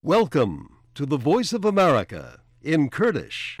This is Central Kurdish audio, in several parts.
Welcome to the Voice of America in Kurdish.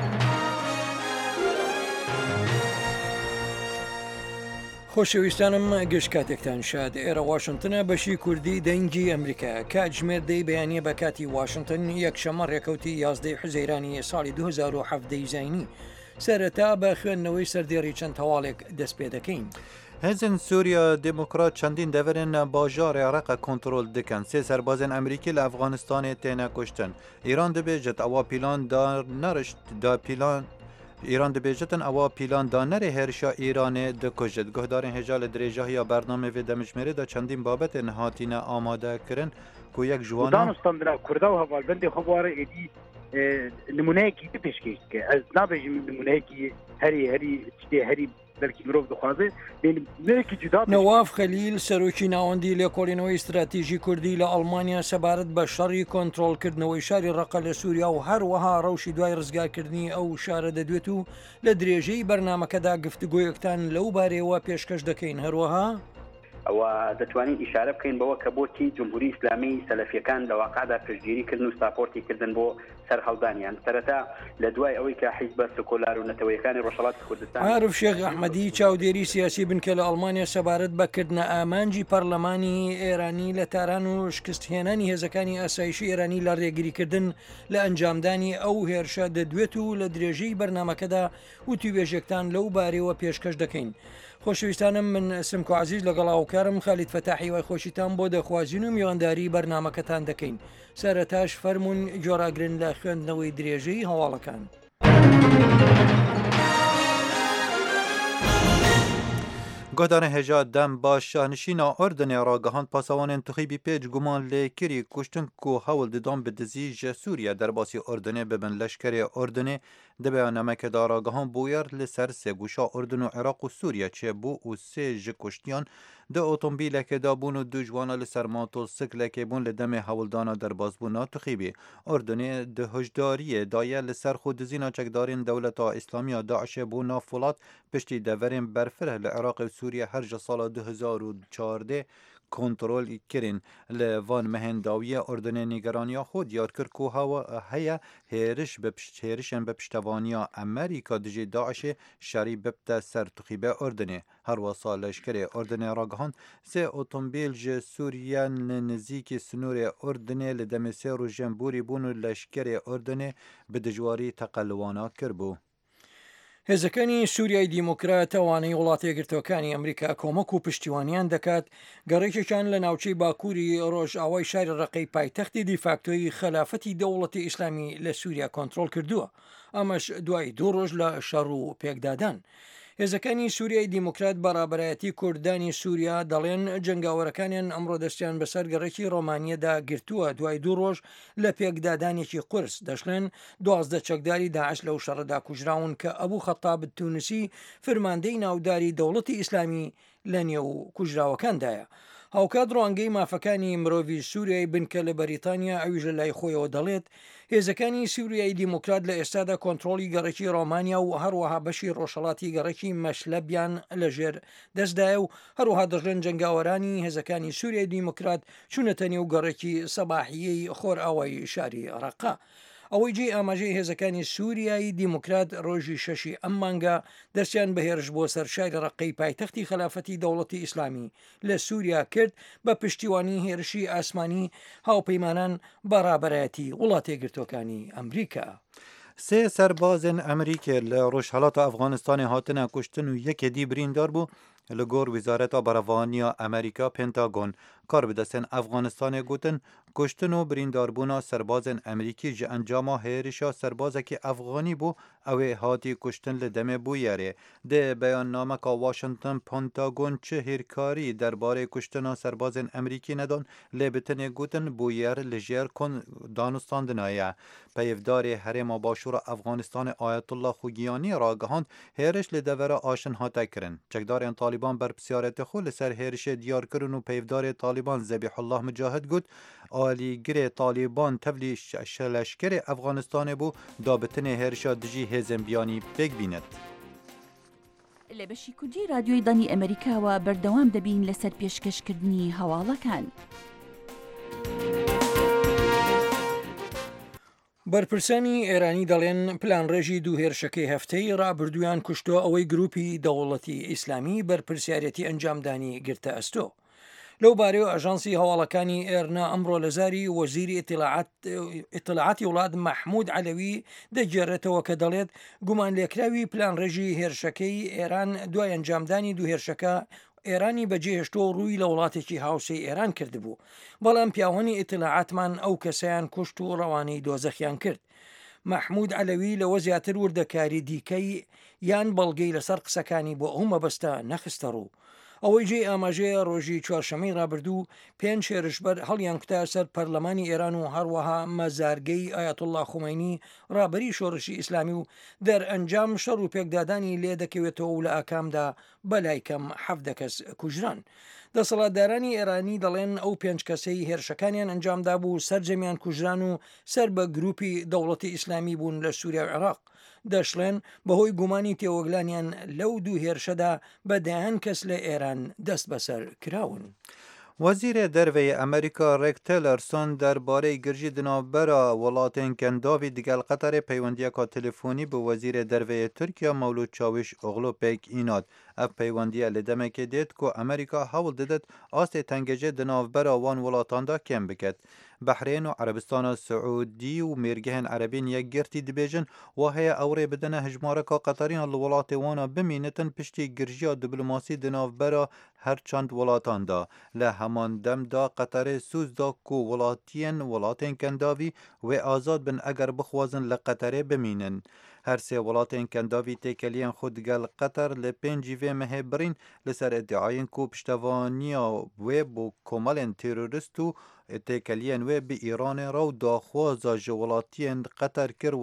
خۆشەویستانم گەشتکاتێکتان شاد ئێرە واشنگتنە بەشی کوردی دەنگی ئەمریکا کاتژمێر دەی بەیانیە بە کاتی واشنگتن یەکشەمە ڕێکەوتی 11 حوزەیرانی ساڵی 2017 زینی سەرەتا بە خوێندنەوەی سەردێڕی چەند هەواڵێک دەست پێ دەکەین. هزن سوریا دموکرات چندین دورن باجار عراق کنترل دکن. سه سربازن امریکی لافغانستان تینا کشتن. ایران دبیجت اوا پیلان دا نرشت دا پیلان ایران دبیجتن اوا پیلان دا نره هرشا ایران دکجت. گهدارن هجال دریجه یا برنامه و دمشمری دا چندین بابت نهاتین آماده کرن کو یک جوانا دانستان در کردا و هوالبند خبر ایدی نمونه کی پیشکش که از نابجم نمونه کی هری بلکی مرۆڤ دەخوازێ نوێیەکی جودا. نەواف خەلیل سەرۆکی ناوەندی لێکۆڵینەوەی استراتیژی کوردی لە ئەڵمانیا سەبارەت بە شەڕی کۆنتڕۆڵکردنەوەی شاری ڕەقە لە سووریا و هەروەها ڕەوشی دوای ڕزگارکردنی ئەو شارە دەدوێت و لە درێژەی بەرنامەکەدا گفتگۆیەکتان لەو بارەوە پێشکەش دەکەین. هەروەها ئەوە دەتوانین ئیشارە بکەین بەوە کە بۆتی جمهوری ئیسلامی سەلەفیەکان لە واقعدا پشتگیریکردن و ساپۆرتی کردن بۆ سەرهەڵدانیان سەرەتا لە دوای ئەوەی کە حیزب سکۆلار و نەتەوەیەکانی ڕۆژهەڵاتی کوردستان عارف شێخ ئەحمەدی چاودێری سیاسی بنکە لە ئەڵمانیا سەبارەت بەکردنە ئامانجی پەرلەمانی ئێرانی لە تاران و شکستهێنانی هێزەکانی ئاسایشی ئێرانی لە ڕێگریکردن لە ئەنجامدانی ئەو هێرشە دەدوێت و لە درێژەی بەرنامەکەدا وتوبێژێکتان لەو بارەوە پێشکەش دەکەین. خۆشەویستانم من سمکۆ عزیز لەگەڵ هاوکارم خالید فەتاحی وای خۆشیتان بۆ دەخوازیین و میوانداری بەرنامەکەتان دەکەین. سەرەتاش فەرموون جۆراگرن لە خوێندنەوەی درێژەی هەواڵەکان. گهدار هجا دم با شاهنشینا اردن راگهاند پاسوان انتخابی پیج گمان لیکری کشتن کو حول ددام به دزیج سوریا در باسی اردن ببن لشکر اردن دبه نمک داراگهان بویر لسر سه گوشا اردن و عراق و سوریا چه بو و سه جکشتیان ده اتومبیل که دابون و دو جوانا لسر ماتول سکل که بون لدم حولدانا در بازبونا تخیبی اردن ده هجداری دایه لسر خود زینا چکدارین دولتا اسلامی داعش بونا فولاد پشتی دورین برفره لعراق و سوریا هر جا سال 2014 کنترل کرین لوان مهنداوی اردن نیگرانیا خود دیار کرد که هوا هیا هیرشن به پشتوانیا امریکا دجی داعش شری ببت سر تخیبه اردنه هر وصال لشکر اردن راگهان سه اتومبیل ج سوریا نزیک سنور اردن لدمسه رو جنبوری بونو لشکر اردن به دجواری تقلوانا کربو. هێزەکانی سووریای دیموکرات ئەوانەی وڵاتی یەکگرتوەکانی ئەمریکا کۆمەک و پشتیوانیان دەکات گەڕێکێکیان لە ناوچەی باکووری ڕۆژئاوای شاری ڕقەی پایتەختی دیفاکتۆی خلافەتی دەوڵەتی ئیسلامی لە سووریا کۆنتڕۆڵ کردووە. ئەمەش دوای 2 ڕۆژ لە شەڕ و پێکدادان. هێزەکانی سووریای دیموکرات بەڕابەرایەتی کوردانی سووریا دەڵێن جنگاوەرەکانیان ئەمڕۆ دەستیان بەسەر گەڕێکی ڕۆمانیەدا گرتووە دوای 2 ڕۆژ لە پێکدادانێکی قورس. دەشڵێن 12 چەکداری داعش لەو شەڕەدا کوژراون کە ئەبوو خەتاب تونسی فرماندەی ناوداری دەوڵەتی ئیسلامی لە نێو کوژراوەکاندایە. هاوکات ڕوانگەی مافەکانی مرۆڤی سووریای بنکە لە بەریتانیا ئەویش لە لای خۆیەوە دەڵێت هێزەکانی سووریای دیموکرات لە ئێستادا کۆنتڕۆڵی گەڕێکی ڕۆمانیا و هەروەها بەشی ڕۆژهەڵاتی گەڕێکی مەشلەبیان لەژێر دەستدایە و هەروەها دەژێن جنگاوەرانی هێزەکانی سووریای دیموکرات چوونەتە نێو گەڕێکی سەباحیەی خۆرئاوای شاری ڕەقا. ئەوەی جێ ئاماژەی هێزەکانی سووریایی دیموکرات ڕۆژی 6 ئەم مانگە دەستیان بەهێرش بۆ سەر شاری ڕقەی پایتەختی خلافەتی دەوڵەتی ئیسلامی لە سووریا کرد بە پشتیوانی هێرشی ئاسمانی هاوپەیمانان بەڕابەرایەتی وڵاتی یەکگرتوەکانی ئەمریکا. سه سربازن امریکا لروشحلات افغانستان هاتن کشتن و یک دی بریندار بو لگور وزارت بروانیا امریکا پنتاگون کار بدستن افغانستان گوتن کشتن و برینداربونا سربازن امریکی ج انجاما هیرشا سربازکی افغانی بو او هاتی کشتن لدم بویره ده بیان نامه که واشنگتن پنتاگون چه هیرکاری درباره کشتن سربازن امریکی ندان لبتن گوتن بویر لجیر کن دانستان دنایه پیفدار حرم باشور افغانستان آیت الله خوگیانی راگهاند هیرش لدور آشن هاته کرن چکدار طالبان بر بسیارت خود لسر هیرش دیار کرن و پیفدار طالبان ذبیح الله مجاهد گوت آلیگر طالبان تولی لشکر افغانستان بو دابتن هرشا دجی هزم بیانی بگ بیند. لبشی کوردی رادیوی دانی ئەمریکا و بەردەوام دەبین لەسەر پێشکەشکردنی هەواڵەکان. بەرپرسانی ئێرانی دەڵێن پلان ڕێژی دوو هێرشەکەی هەفتەی ڕابردویان کوشتۆ ئەوەی گروپی دەوڵەتی ئیسلامی بەرپرسیارەتی ئەنجامدانی گرتە ئەستۆ. لەو بارەیە ئەژانسی هەواڵەکانی ئێرنا ئەمڕۆ لە زاری وەزیری ئیطلاعاتی وڵات مەحموود عەلەوی دەگێڕێتەوە کە دەڵێت گومان لێکراوی پلان ڕێژی هێرشەکەی ئێران دوای ئەنجامدانی دوو هێرشەکە ئێرانی بەجێهێشتۆ ڕووی لە وڵاتێکی هاوسەی ئێران کردبوو، بەڵام پیاوەنی ئیطلاعاتمان ئەو کەسەیان کوشت و ڕەوانەی دۆزەخیان کرد. مەحموود عەلەوی لەوە زیاتر وردەکاری دیکەی یان بەڵگەی لەسەر قسەکانی بۆ ئەو مەبەستە نەخستە ڕوو. ئەوەی جێ ئاماژەیە ڕۆژی چوارشەمەی ڕابردوو 5 هێرشبەر هەڵیان کوتا سەر پەرلەمانی ئێران و هەروەها مەزارگەی ئایەتوڵڵا خومەینی ڕابەری شۆڕشی ئیسلامی و دەرئەنجام شەڕ و پێکدادانی لێ دەکەوێتەوە و لە ئاکامدا بەلای کەم 7 کەس کوژران. دەسەڵاتدارانی ئێرانی دەڵێن ئەو 5 کەسەی هێرشەکانیان ئەنجامدا بوو سەرجەمیان کوژران و سەر بە گروپی دەوڵەتی ئیسلامی بوون لە سووریا و عێراق. دەشڵێن بەهۆی گومانی تێوەگلانیان لەو دوو هێرشەدا بەدایان کەس لە ئێران دەست بەسەر کراون. وەزیرە دەرەوەی ئەمریکا ڕێک تیلەرسۆن دەربارەی گرژی دناوبەرە وڵاتên کەنداوی دیگەل قەتەرê پەیوەندیەکە تەلەفۆنی بە وەزیرە دەرەوەی تورکیا مەولود چاوش ئۆغلو پێک ئینات. ئەف پەیوەندیە لە دەمێکێ دێت کو ئەمریکا هەوڵ دەدات ئاستێ تەنگەجێ دناوبەرە وان وڵاتاندا کێم بکات. بەحرێن و عەربستانە سعودی و مێرگەهێن عەرەبین یەکگرتی دەبێژن و هەیە ئەوڕێ بدەنە هەژمارەکە قەتەریان لە وڵاتی وانە بمینەتن پشتی گرژیە دیبلۆماسی دناوبەرە هەر چەند وڵاتاندا. لە هەمان دەمدا قەتەرê سوزدا ku وڵاتên کەنداوی wê azad bin eger bixwazin li Qeterê bimînin. Her sê welatên kendavî têkeliyên xwe digel Qeter li pêncî vê mehê birîn li ser iddiayên ku piştevaniya wê bû komelên terorist û têkeliyên wê bi Îranê re û daxwaza ji welatiyên Qeter kir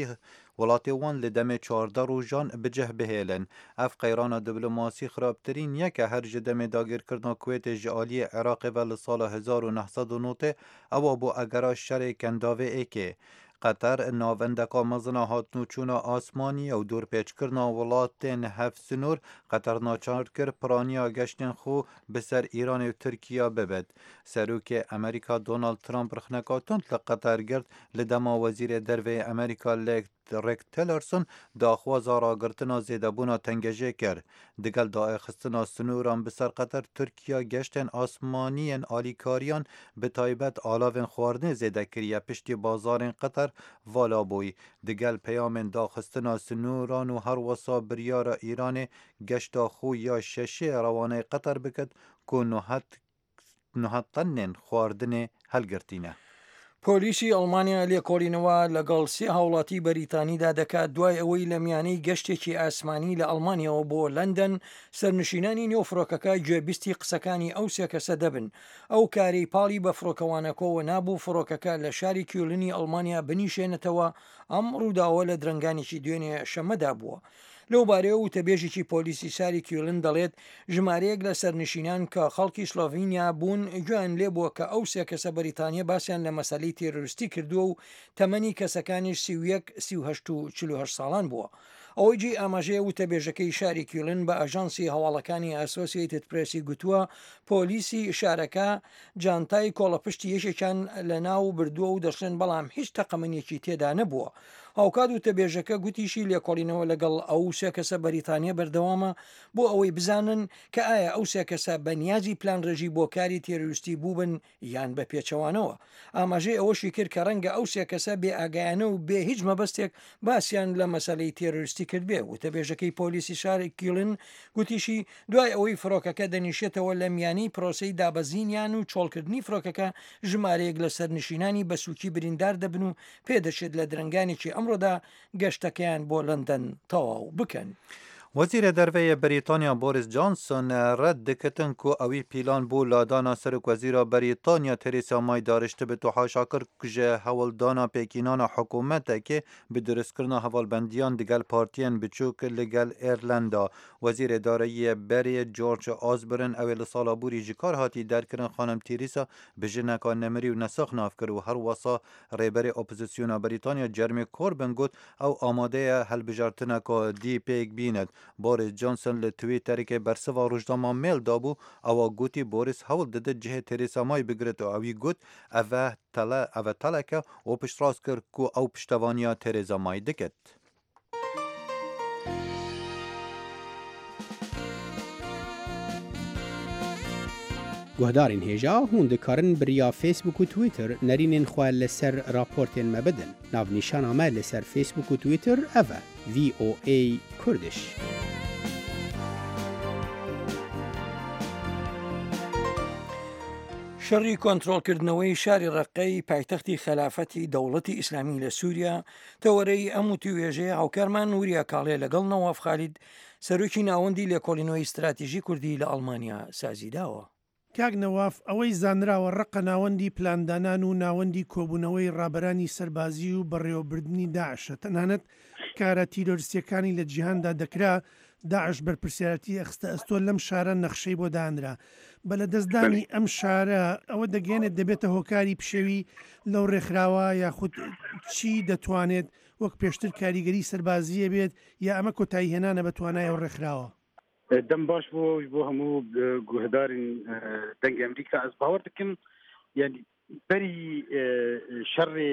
welatê wan li demê 14 rojan bicih bihêlin. Ev qeyrana diplomasî xirabtirîn yeke her ji demê dagirkirina Kuwêtê ji aliyê Iraqê ve li sala 1990 ewa bû egera şerê kendavê êkê. Qeter navendeka mezina hatnûçûna asmanî ew dûrpêçkirina welatên hevsînor Qeter naçar kir piraniya geştên xwe bi ser Îranê û Tirkiye bibet. Serokê Amerîka Donald Trump rixneka tund li Qeter girt li dema wezîrê derveyê Amerîka Rex Tillerson daxwaza ragirtina zêdebûna tengejê kir. Digel daxistina sinoran bi ser Qeter Tirkiye geştên asmaniyên alîkariyan bi taybet alavên xwarinê zêde kiriye piştî bazarên Qeter vala bûyî. Digel peyamên daxistina sinoran û her wesa biryara Îranê geşta xwe ya şeşê rewaneyê Qeter bikit ku nuhet tenên xwarinê helgirtîne. پۆلیسی ئەڵمانیا لێکۆڵینەوە لەگەڵ 3 هاوڵاتی بەریتانیدا دەکات دوای ئەوەی لە میانەی گەشتێکی ئاسمانی لە ئەڵمانیەوە بۆ لەندەن سەرنشینانی نێوفرۆکەکە گوێبیستی قسەکانی ئەو 3 کەسە دەبن. ئەو کارەی پاڵی بە فڕۆکەوانەکەەوە نابوو فڕۆکەکە لە شاری کیولنی ئەڵمانیا بنیشێنێتەوە. ئەم ڕووداوە لە درنگانێکی دوێنێ شەمەدا بووە. لەو بارەیە و تەبێژێکی پۆلیسی ساری کیولن دەڵێت ژمارەیەک لە سەرنشینان کە خەڵکی سلۆڤینیا بوون گویان لێبووە کە ئەو 3 کەسە بەریتانیا باسییان لە مەسەلەی تێرۆریستی کردووە و تەمەنی کەسەکانی 31 و 48 ساڵان بووە. ئەوەی جێ ئاماژەیە و تەبێژەکەی شاری کیولن بە ئەژانسی هەواڵەکانی ئەسۆسیێتد پرێسی گوتووە پۆلیسی شارەکە جانتای کۆڵەپشتی یەکێکیان لە ناو بردووە و دەشڵێن بەڵام هیچ تەقەمەنیەکی تێدا نەبووە. هاوکات و تەبێژەکە گوتیشی لێکۆڵینەوە لەگەڵ ئەو 3 کەسە بەریتانیا بەردەوامە بۆ ئەوەی بزانن کە ئایا ئەو 3 کەسە بەنیازی پلان ڕێژی بۆ کاری تێروستی بووبن یان بە پێچەوانەوە. ئاماژەی ئەوەشی کرد کە ڕەنگە ئەو 3 کەسە بێ ئاگایانە و بێ هیچ مەبەستێک باسییان لە مەسەلەی تێروستی کردبێ و تەبێژەکەی پۆلیسی شاری کیولن گوتیشی دوای ئەوەی فڕۆکەکە دەنیشێتەوە لە میانەی پرۆسەی دابەزینیان و چۆڵکردنی فڕۆکەکە ژمارەیەک لە سەرنشینانی بە سووکی بریندار دەبن و پێدەچێت لە درنگانێکی ئەمڕۆدا گەشتەکەیان بۆ لەندەن تەواو بکەن. وەزیرە دەرەوەی بەریتانیا بۆریس جانسۆن ڕەت دەکەتن کو ئەوی پیلان بوو لادانا سەرک وەزیرە بەریتانیا تەریسا مای داڕشتە بێت و حاشاکر کژە هەوڵدانا پێکینانە حکوومەتێکێ bi درستکردنا هەواڵبەندیان digel partiyên biçûk li gel Êrlanda. Wezîrê Darayî Berê George Osborne ew ê li sala bûrî ji kar hatî derkirin xanem Theresa bi jineka nemirî û nesax navkir û her wesa rêberê opozîsyona Britanya Jeremy Corbyn got ew amade ye helbijartineka dî pêk bînet. بوریس جانسن ل توییتر که برسوا روزنامه میل دابو او گوتی بوریس هول دده جهه تریسا مای بگرت او گوت اوه تله که او پشت راست کرد کو او پشتوانیا تریزا مای دکت. گهدارین هێژا هون دikarin biriya Facebook û Twitter nerînên xwe li ser raportên me bidin. Navnîşana me li ser Facebook û Twitter ev e VOA Kurdiş. شەڕی کۆنتڕۆڵکردنەوەی شاری ڕەقەی پایتەختی خەلافەتی دەوڵەتی ئیسلامی لە سووریا تەوەرەی ئەم توێژەیە هاوکارمان نوریا کاڵێ لەگەڵ نەواف خالید سەرۆکی ناوەندی لێکۆڵینەوەی استراتیژی کوردی لە ئەڵمانیا سازیداوە. کاک نەواف ئەوەی زانراوە ڕقە ناوەندی پلاندانان و ناوەندی کۆبوونەوەی ڕابەرانی سەربازی و بەڕێوەبردننی داعشە تەنانەت کارە تیرۆریستیەکانی لە جیهاندا دەکرا داعش بەرپرسیارەتی ئەخستە ئەستۆ لەم شارە نەخشەی بۆ دانرا بە لە دەستدانی ئەم شارە ئەوە دەگەێنێت دەبێتە هۆکاری پشێوی لەو ڕێکخراوە یاخود چی دەتوانێت وەک پێشتر کاریگەری سەربازیە بێت یا ئەمە کۆتایی هێنانە بە توانای ئەو ڕێکخراوە. دەم باش بۆ هەموو گوهدارین دەنگی ئەمریکا ئەس باوەڕ دەکەم یعنی بەری شەڕێ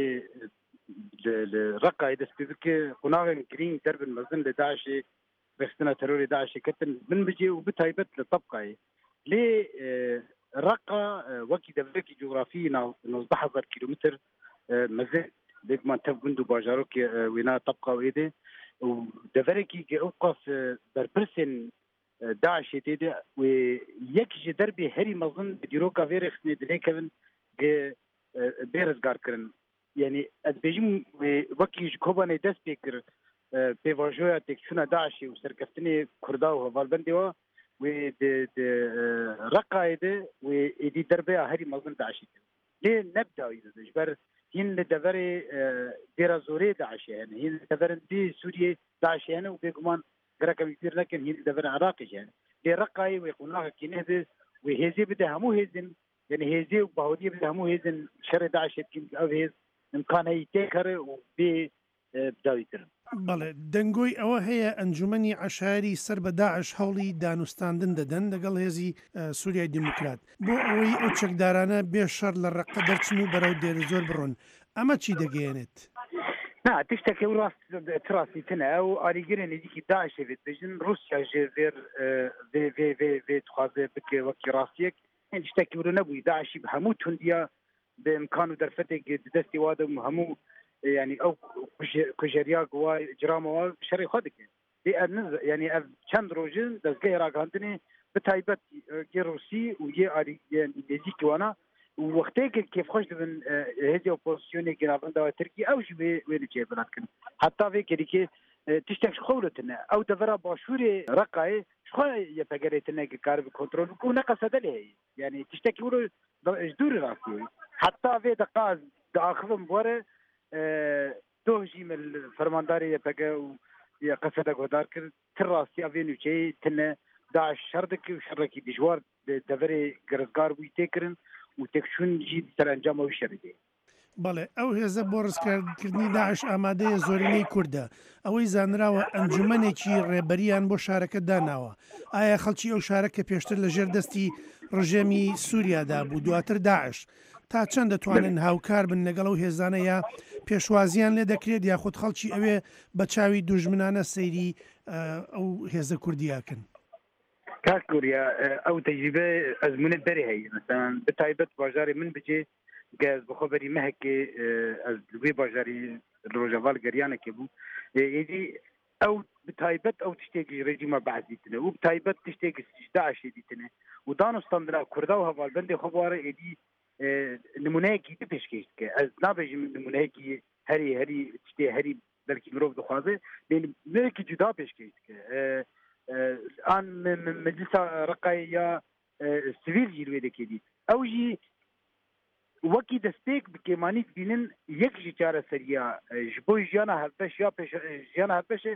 ڕقای دەست پێ بکە قوناغێن گرنگ دەربن مەزن لە داعشێ بەخستنە تەرۆری داعشێ کەتن من بجێ و بتایبەت لە تەبقایە لێ ڕقا وەکی دەبرێکی جوغرافی 19,000 کیلومتر مەزن لێکمان تەف گوند و باژارۆکی وێنا تەبقا وێدێ و دەڤەرێکی ئەو قاس بەرپرسێن داعشێ تێدا و یەکیژی دەربێ هەری مەزن دیرۆکا vêrê xistنێ dilêkevin bêrizgarkirin yani ez bêjim wekî ji kobanê dest pê kir pêvajoya têkçûna Daişê û serkeftinê Kurda û hevalbendê wa wê di Reqayê de wê êdî derbeya herî mezin Daişê kir lê nebdawî ji ber hîn li deverê dêra zorê Daişê hene hîn li deverin dê Sûriyê Daişê hene û bêguman gerek em pîr nekin hîn li deverê Iraqê jî hene lê Reqayê wê qûnexekî nehbe wê hêzê bide hemû hêzin yani hêzê û bahudiyê bide hemû hêzin şerê Daişê dikin ev hêz imkanayî tê kere û bê بداوی کرد. بەڵێ دەنگۆی ئەوە هەیە ئەنجومەنی عەشایری سەر بە داعش هەوڵی دانوستاندن دەدەن لەگەڵ هێزی سووریای دیموکرات بۆ ئەوەی ئەو چەکدارانە بێ شەڕ لە ڕقە دەرچن و بەرەو دێر زۆر بڕۆن ئەمە چی دەگەێنێت؟ نا تشتێکی ئەو ڕاستی تنە ئەو ئاریگرێ نزیکی داعشێ بێت بژن رووسیا ژێ خوازێ بکێ وەکی ڕاستیەک تشتێکی ورە نەبووی داعشی هەموو توندیا بە ئیمکان و دەرفەتێک دەستی وادەم هەموو يعني او كوجريا قوا جراموا شري خدك يعني چند روزن دزگه راگاندنی بتایبت کی روسی و یه اری نزیک وانا وقتی که کیف خوش دبن هدی اپوزیسیونی گرافن دا ترکی او جوی ویل چه بلند کن حتی وی که تشتک خولتنه او دورا باشوری رقای شو يفقريتنا كارب كنترول كنا قصدله يعني تشتكي ورو جدور راسي حتى في دقائق داخلهم بوره دوجی مل فرمانداری پگه و یا قصد گودار کرد تراسی اوینو چه تنه داعش شردکی و شرکی دیجوار دوری گرزگار بوی تکرن و تکشون جی سر انجام و شرده. بەڵێ ئەو هێزە بۆ ڕزکردنی داعش ئامادەیە زۆرینەی کووردە ئەوەی زانراوە ئەنجومەنێکی ڕێبەریان بۆ شارەکە داناوە ئایا خەڵکی ئەو شارەکە پێشتر لە ژێر دەستی ڕژێمی سووریادا بوو دواتر داعش تا چەند دەتوانن هاوکار بن لەگەڵ ئەو هێزانە یا پێشوازیان لێ دەکرێت یاخود خەڵکی ئەوێ بە چاوی دوژمنانە سەیری ئەو هێزە کوردیاکن کاکوریا ئەو تەجریبە ئەزمونە بەرێ هەیە مەسەڵەن بەتایبەت باژارێ من بجێ گاز بخۆبەری مەهەکێ ئەز دوێ باژاری ڕۆژەڤال گەریانەکێ بوو ئێدی ئەو بتایبەت ئەو تشتێکی ڕێژیمە بەعزیتنە و بتایبەت تشتێکی داعشێ دیتنە و دانوستاندرا کووردا و هەڤالبەندێ خۆبوارە ئێدی نمونەیەکی پێشکەشتکە ئەس نابێژم نمونەیەکی هەری تشتێ هەری بەلکی مرۆڤ دەخوازێ نمونەیەکی جودا پێشکەشتکە ئان مجلسا ڕقای یا سڤیل ژی لێ دەکێتی ئەو ژی وەکی دەستپێک بکێمانیت بینن یەک ژی چارەسەریە ji بۆ ژیانە هەڵبەش یا ژیانە هەڵبەشە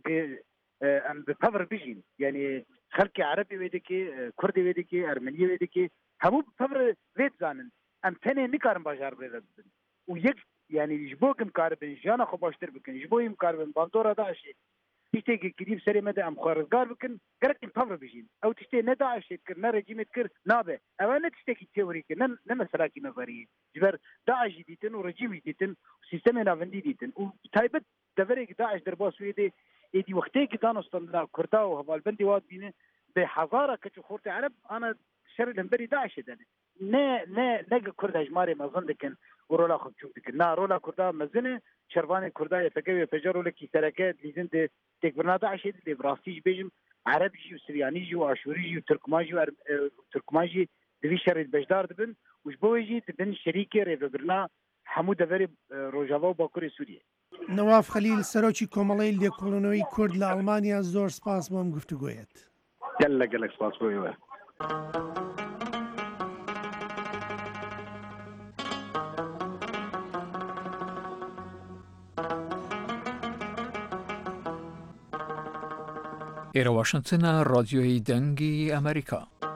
ئەم بپەڤر بژین یعنی خەڵکی عەرەبی وێ دەکێ کوردی وێ دەکێ ئەرمەنیە وێ دەکێ هەموو بپەڤر وێ بزانن ئەم تەنێ نکارن باژار بێ بن و یەک یعنی ji بۆ کم کار بن ژیانە خۆ باشتر بکەن ji بۆ ئیم کار بن باندۆرە داعشێ تشتێکی کردی سەرێ مەدە ئەم خوارزگار بکن گەرەکی پەڕ بژین ئەو تشتێ نەداعشێت کرد نەڕێجیمت کرد نابێ ئەوە نە تشتێکی تێوری کرد نە مەسەلاکی نەڤەریە جبەر داعشی دیتن و ڕێجیمی دیتن و سیستەمی ناوەندی دیتن و تایبەت دەڤەرێکی داعش دەربا سوێدێ ئێدی وەختەیەکی دانستن لە کوردا و هەواڵبەندی وات بینێ بێ حەزارە کەچ و خۆرتی عەرەب ئانە شەر لەمبەری داعشێ دەنێ نەگە کورد هەژمارێ مەزن دکن و ڕۆلا خۆبچوو دکن نا ڕۆلا کوردا مەزنێ شەروانی کوردا یەفەکەوێ پەجە ڕۆلێکی سەرەکە لیزن دێ تێکبرنا داعشێ دێ بڕاستیش بێژم عەرەبیژی و سریانیژی و ئاشوریژی و تورکماژی دوی شەڕێت بەشدار دبن وش بۆیژی دبن شەریکێ ڕێڤەبرنا هەموو دەڤەرێ ڕۆژاوا و باکووری سووریە. نەواف خەلیل سەرۆکی کۆمەڵەی لێکۆڵینەوەی کورد لە ئەڵمانیا زۆر سپاس بۆم گفتوگۆیەت. گەلک سپاس بۆیەوە. ئێرە واشنگتنە ڕادیۆی دەنگی ئەمریکا.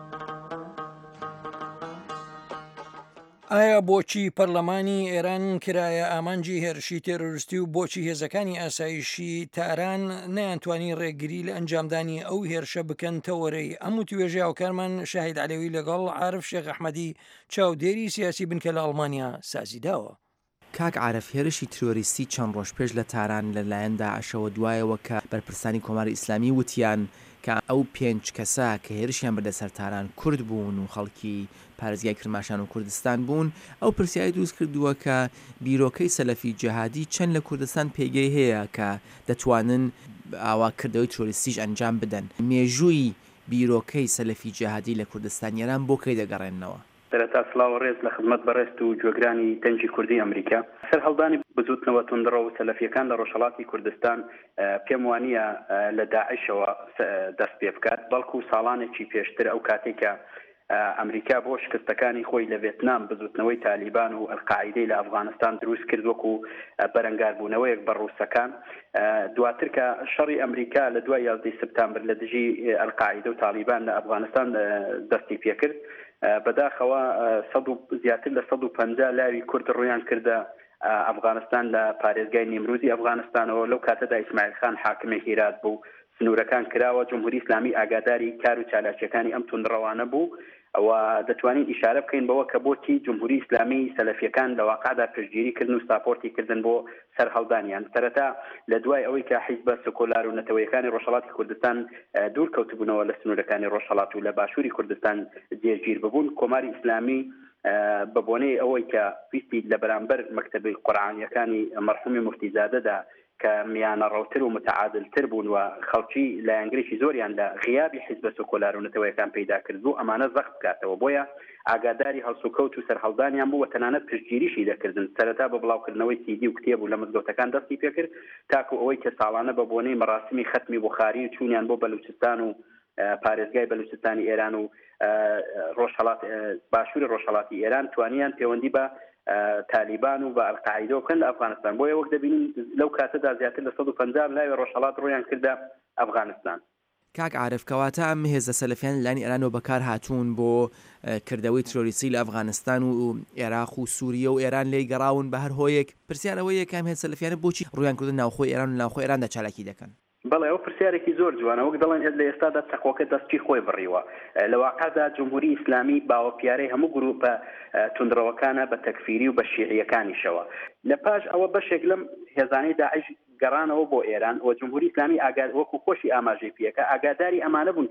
ئایا بۆچی پەرلەمانی ئێران کرایە ئامانجی هێرشی تێرۆریستی و بۆچی هێزەکانی ئاسایشی تاران نەیانتوانی ڕێگری لە ئەنجامدانی ئەو هێرشە بکەن تەوەرەی ئەم توێژە هاوکارمان شاهید عەلەوی لەگەڵ عارف شێخ ئەحمەدی چاودێری سیاسی بنکە لە ئەڵمانیا سازی داوە. کاک عارف هێرشی ترۆریستی چەند ڕۆژ پێش لە تاران لەلایەن داعشەوە دوایەوە کە بەرپرسانی کۆماری ئیسلامی وتیان کە ئەو 5 کەسە کە هێرشیان بەدەسەر تاران کورد بوون و خەڵکی پارێزگای کرماشان و کوردستان بوون ئەو پرسیاری دروست کردووە کە بیرۆکەی سەلەفی جەهادی چەند لە کوردستان پێگەی هەیە کە دەتوانن ئاواکردەوەی ترۆریستیش ئەنجام بدەن. مێژووی بیرۆکەی سەلەفی جەهادی لە کوردستانیەران بۆ کەی دەگەڕێنەوە؟ سەرەتا سڵاو ڕێز لە خزمەت بەڕێست و گوێگرانی دەنگی کوردی ئەمریکا. سەر هەڵدانی بزوتنەوە توندڕە و سەلەفیەکان لە ڕۆژهەڵاتی کوردستان پێم وانییە لە داعشەوە دەست پێ بکات بەڵکو ساڵانێکی پێشتر ئەو کاتێکە ئەمریکا بۆ شکستەکانی خۆی لە ڤێتنام بزوتنەوەی تالیبان و ئەلقاعیدەی لە ئەفغانستان دروست کرد وەکو بەرەنگاربوونەوەیەک بە ڕووسەکان دواتر کە شەڕی ئەمریکا لە دوای 11 سپتامبر لە دژی ئەلقاعیدە و تالیبان لە ئەفغانستان دەستی پێکرد بەداخەوە زیاتر لە 150 لاوی کورد ڕویان کردە ئەفغانستان لە پارێزگای نیمروزی ئەفغانستانەوە لەو کاتەدا ئیسماعیل خان حاکمی هیرات بوو سنوورەکان کراوە جمهوری ئیسلامی ئاگاداری کار و چالاکیەکانی ئەم توندڕەوانە بوو ئەوە دەتوانین ئیشارە بکەین بەوە کە بۆچی جمهوری ئیسلامی سەلەفیەکان لە واقعدا پشتگیریکردن و ساپۆرتی کردن بۆ سەرهەڵدانیان سەرەتا لە دوای ئەوەی کە حیزبە سکۆلار و نەتەوەیەکانی ڕۆژهەڵاتی کوردستان دوور کەوتبوونەوە لە سنوورەکانی ڕۆژهەڵات و لە باشووری کوردستان جێگیر ببوون کۆماری ئیسلامی بە بۆنەی ئەوەی کە ویستی لە بەرامبەر مەکتەبی قورئانیەکانی مەرحومی موفتیزادەدا کە میانە ڕەوتر و متعادلتر بوون و خەڵکی لایەنگریشی زۆریان لە غیابی حیزبە سکۆلار و نەتەوەیەکان پەیدا کردبوو ئەمانە زەخت بکاتەوە بۆیە ئاگاداری هەڵسوکەوت و سەرهەڵدانیان بوو و تەنانەت پشتگیریشی دەکردن سەرەتا بە بڵاوکردنەوەی سیدی و کتێب و لە مزگەوتەکان دەستی پێکرد تاکو ئەوەی کە ساڵانە بە بۆنەی مەراسمی ختمی بوخاری و چوونیان بۆ بەلوچستان و پارێزگای بەلوچستانی ئێران و ڕۆژهەڵات باشووری ڕۆژهەڵاتی ئێران توانیان پەیوەندی بە تالیبان و بە ئەلقاعیدە وکەن لە ئەفغانستان بۆیە وەک دەبینین لەو کاتەدا زیاتر لە 150 لاوی ڕۆژهەڵات ڕویان کردە ئەفغانستان. کاک عارف کەواتە ئەم هێزە سەلەفیان لانی ئێرانەوە بەکار هاتوون بۆ کردەوەی ترۆریستی لە ئەفغانستان و عێراق و سووریە و ئێران لێی گەڕاون بە هەر هۆیەک پرسیارەوەی یەکام هێز سەلەفیانە بۆچی ڕویان کردن ناوخۆی ئێران و ناوخۆی ئێراندا چالاکی دەکەن؟ بەڵێ ئەو پرسیارێکی زۆر جوانە وەک دەڵێن لە ئێستادا چەقۆکە دەستی خۆی بڕیوە لە واقعدا جمهوری ئیسلامی باوەپیارەی هەموو گروپە توندڕەوەکانە بە تەکفیری و بە شیعیەکانیشەوە لە پاش ئەوە بەشێک لەم هێزانەی داعش گەڕانەوە بۆ ئێران و جمهوری ئیسلامی وەکو خۆشی ئاماژەی پێکە ئاگاداری ئەمانە بوون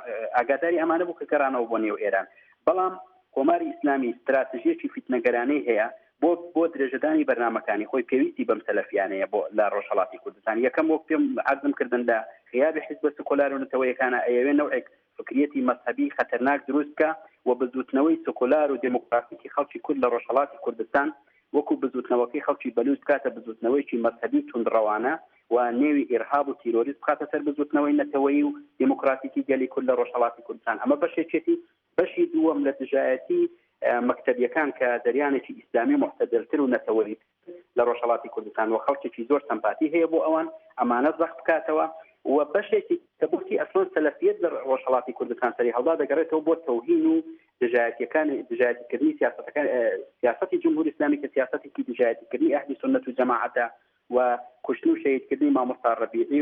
کە گەڕانەوە بۆ نێو ئێران بەڵام کۆماری ئیسلامی استراتژیەکی فیتنەگەرانەی هەیە بۆ درێژەدانی بەرنامەکانی خۆی پێویستی بەم سەلەفیانەیە بۆ لە ڕۆژهەڵاتی کوردستان یەکەم وەک پێم عەرزم کردن لە غیابی حیزبە سکۆلار و نەتەوەیەکانە ئەیەوێ نەوعێک فکریەتی مەذهبی خەتەرناک دروست بکە و بزوتنەوەی سکۆلار و دموکراتیکی خەڵکی کورد لە ڕۆژهەڵاتی کوردستان وەکو بزوتنەوەکەی خەڵکی بەلوچ کاتە بزوتنەوەیکی مەذهبی توندڕەوانە و نێوی ئیرهاب و تیرۆریزم بخاتە سەر بزوتنەوەی نەتەوەیی و دموکراتیکی گەلی کورد لە ڕۆژهەڵاتی کوردستان ئەمە بەشی دووەم لە دژایەتی مەکتەبیەکان کە دەریانێکی ئیسلامی محتەدلتر و نەتەوەیی لە ڕۆژهەڵاتی کوردستان و خەڵکێکی زۆر سەمپاتی هەیە بۆ ئەوان ئەمانە زەخت بکاتەوە و بەشێکی کەبوتی ئەسڵان سەلەفیەت لە ڕۆژهەڵاتی کوردستان سەری هەڵدا دەگەڕێتەوە بۆ تەوهین و دژایەتیکردنی سیاسەتی جمهوری ئیسلامی کە سیاسەتێکی دژایەتیکردنی ئەهلی سنت و جەماعەتە و کوشتن و شەهیدکردنی مامۆستا ڕەبیعی و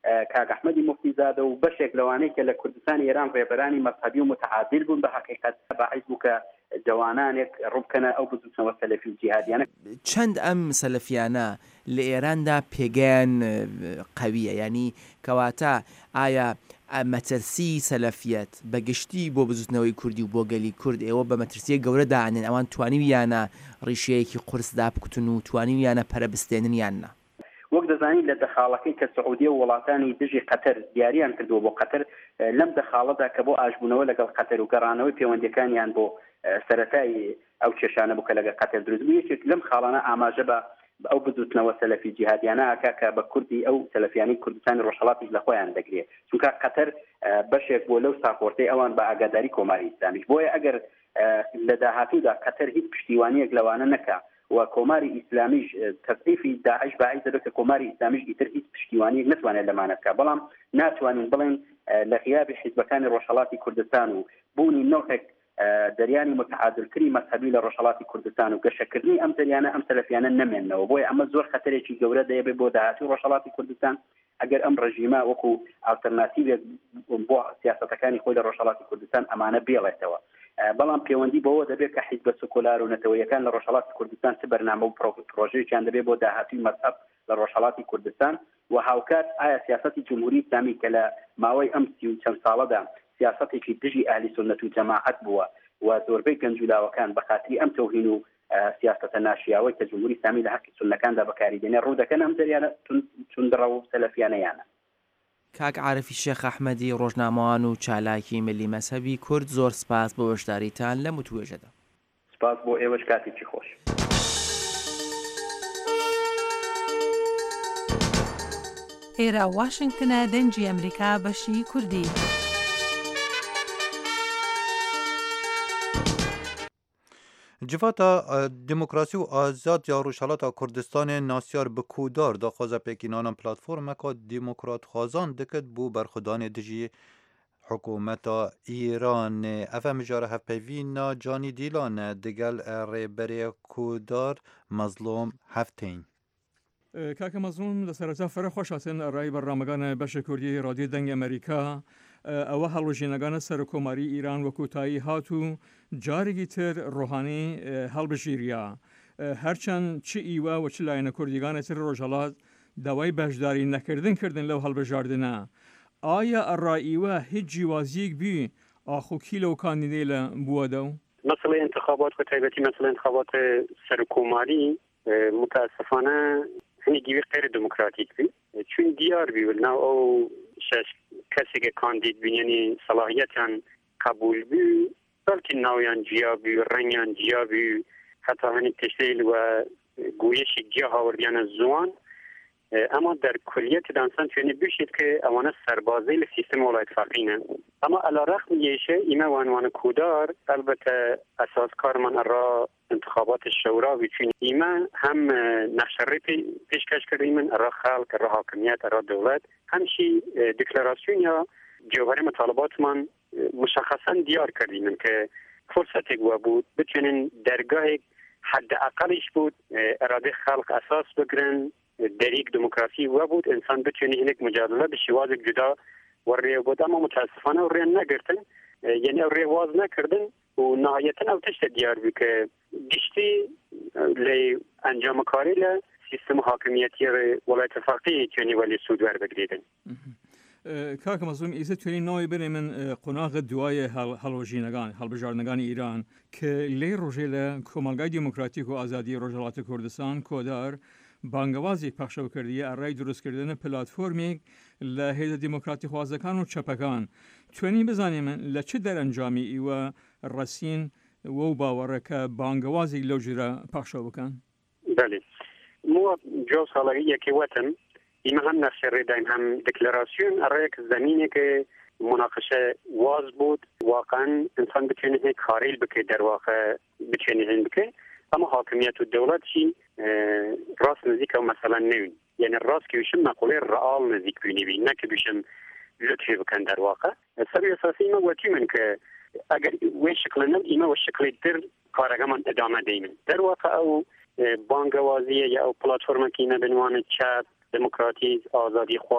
کاک ئەحمەدی موفتیزادە و بەشێک لەوانەیە کە لە کوردستان ئێران ڕێبەرانی مەذهبی و متعادل بوون بە حقیقەت باعث بوو کە جوانانێک ڕووبکەنە ئەو بزوتنەوە سەلەفی و جیهادیانە. چەند ئەم سەلەفیانە لە ئێراندا پێگەیان قەویە، ینی کەواتە ئایا مەترسی سەلەفیەت بەگشتی بۆ بزوتنەوەی کوردی و بۆ گەلی کورد ئێوە بە مەترسیە گەورە دانێن، ئەوان توانیویانە ڕیشەیەکی قورسدا بکوتن و توانیویانە پەرەبستێنن یاننا؟ وەک دەزانین لە دەخاڵەکەی کە سعودیە و وڵاتانی دژی قەتەر دیاریان کردووە بۆ قەتەر لەم دەخاڵەدا کە بۆ ئاشبوونەوە لەگەڵ قەتەر و گەڕانەوەی پەیوەندیەکانیان بۆ سەرەتای ئەو کێشانە بوو کە لەگەڵ قەتەر دروست بوو. یەکێک لەم خاڵانە ئاماژە بە ئەو بزوتنەوە سەلەفی جیهادیانە ئاکا کە بە کوردی ئەو سەلەفیانی کوردستانی ڕۆژهەڵاتیش لە خۆیان دەگرێت، چونکە قەتەر بەشێک بۆ لەو ساپۆرتەی ئەوان بە ئاگاداری کۆماری ئیسلامیش. بۆیە ئەگەر لە داهاتوودا قەتەر هیچ پشتیوانیەک لەوانە نەکا و کۆماری ئیسلامیش تەضعیفی داعش باعث دەبێت کە کۆماری ئیسلامیش ئیتر هیچ پشتیوانیەک نتوانێت لەمانە بکات. بەڵام ناتوانین بڵێن لە غیابی حیزبەکانی ڕۆژهەڵاتی کوردستان و بوونی نۆحێک دەریانی متعادلکردنی مەذهبی لە ڕۆژهەڵاتی کوردستان و گەشەکردنی ئەم دەریانە ئەم سەلەفیانە نەمێننەوە. بۆیە ئەمە زۆر خەتەرێکی گەورە دەیەبێت بۆ داهاتی ڕۆژهەڵاتی کوردستان ئەگەر ئەم ڕژیمە وەکو ئالتەرناتیڤێک بۆ سیاسەتەکانی خۆی لە ڕۆژهەڵاتی کوردستان ئەمانە بێڵێتەوە. بەڵام پەیوەندی بەوە دەبێت کە حیزبە سکولار و نەتەوەیەکان لە ڕۆژهەڵاتی کوردستان چ بەرنامە و پرۆژەیەکیان دەبێت بۆ داهاتی مەذهب لە ڕۆژهەڵاتی کوردستان و هاوکات ئایا سیاسەتی جمهوری ئیسلامی کە لە ماوەی ئەم سی و چەند ساڵەدا سیاسەتێکی دژی ئاهلی سونەت و جەماعەت بووە و زۆربەی گەنجولاوەکان بە خاتری ئەم تەوهین و سیاسەتە ناشیاوەی کە جمهوری ئیسلامی لە حەقی سونەکاندا بەکاریدێنێ ڕوو دەکەن ئەم دەریانە توندڕە و سەلەفیانەیانە. کاک عارفی شێخ ئەحمەدی ڕۆژنامەوان و چالاکی ملی مەسەبی کورد، زۆر سپاس بۆ بەشداریتان لە متوێژەدا. سپاس بۆ ئێوەش کاتێکی خۆش. ئێرە واشنگتنە دەنجی ئەمریکا بەشی کوردی. جفاتا دموکراسی و آزاد یا روشالات کردستان ناسیار به کودار دا خوزا پیکینان پلاتفورم که دموکرات خوازان دکت بو برخودان دجی حکومت ایران افهم جاره هفپیوین جانی دیلان دگل ریبری کودار مظلوم هفتین. کاکە مەزلوم لە سەرەتا فەرە خۆشاتن ڕای بەڕامەکانە بەشە کوردی ڕادیۆ دەنگی ئەمریکا ئەوە هەڵوژینەکانە سەر کۆماری ئیران وەکوتایی هات و جارێکی تر ڕۆحانی هەڵبژیریا هەرچەند چ ئیوە و چ لایەنە کوردیگانە تر ڕۆژهەڵات داوای بەشداری نەکردن لەو هەڵبژاردنە. ئایا ئەڕائیوە هیچ جیوازیەک بی ئاخوکی لەو کاندیدەی لە بووەدە و مسئله انتخابات و تایبەتی مسئله انتخابات سەرکۆماری متاسفانە هەنێکی غیر دموکراتیک بی چون دیار بی ناو ئەو شش کەسێکە کاندید بینیانی سەلاحیەتیان قبول بی بەڵکی ناویان جیا بی ڕەنگیان جیا بی حتا هەنی تشتیل و گویشی جیا هاوردیانە زوان اما در کلیت دانسان توانی بشید که اوانه سربازی لسیستم ولایت فقینه اما علا رقم یشه ایمه وانوان کودار البته اساس کار من را انتخابات شورا بچین ایمه هم نقشری پیشکش کرده ایمن را خلق را حاکمیت را دولت همشی دکلراسیون یا جوهر مطالبات من مشخصا دیار کردیم که فرصت گوا بود بتونین درگاه حد اقلش بود اراده خلق اساس بگرن در یک دموکراسی و بود انسان بتونه اینک مجادله به شواز جدا و ری بود اما متاسفانه و ری نگرتن یعنی ری واز نکردن و نهایتا او تشت دیار بی که گشتی لی انجام کاری لی سیستم حاکمیتی ولایت فقیه تونی ولی سود ور بگریدن کاک مەزلوم ئیزە توێنی ناوی بنێ من قۆناغە دوایە هەڵۆژینەکان هەڵبژاردنەکانی ئیران کە لێی ڕۆژێ لە کۆمەلگای دیموکراتیک و ئازادی ڕۆژهەڵاتی کوردستان کۆدار بانگەوازی پەخشەوکردیە ئەڕای دروستکردنە پلاتفۆرمێک لە هێزە دیموکراتی خوازەکان و چەپەکان توێنی بزانێ من لە چ دەرەنجامی ئیوە ڕەسین و باوەڕەکە بانگەوازی لەو ژێرە پەخشەو بکەن؟ بەڵێ مو جو ساڵەکە یەکێ وەتن ایمه هم نقشه دایم هم دکلراسیون ارائه که زمینه که مناقشه واز بود واقعا انسان بتونه یک کاریل بکه در واقع بتونه این بکه اما حاکمیت و دولت چی راست نزدیک و مثلا نوین یعنی راست که بشم مقوله رئال نزدیک بینی بین نه که بشم لطفی بکن در واقع سبی اساسی ایمه وچی من که اگر وی شکل نم ایمه و شکل در کارگه من ادامه دیمن در واقع او بانگوازیه یا او پلاتفورم که ایمه بنوان چپ دموکراتی آزادی خواز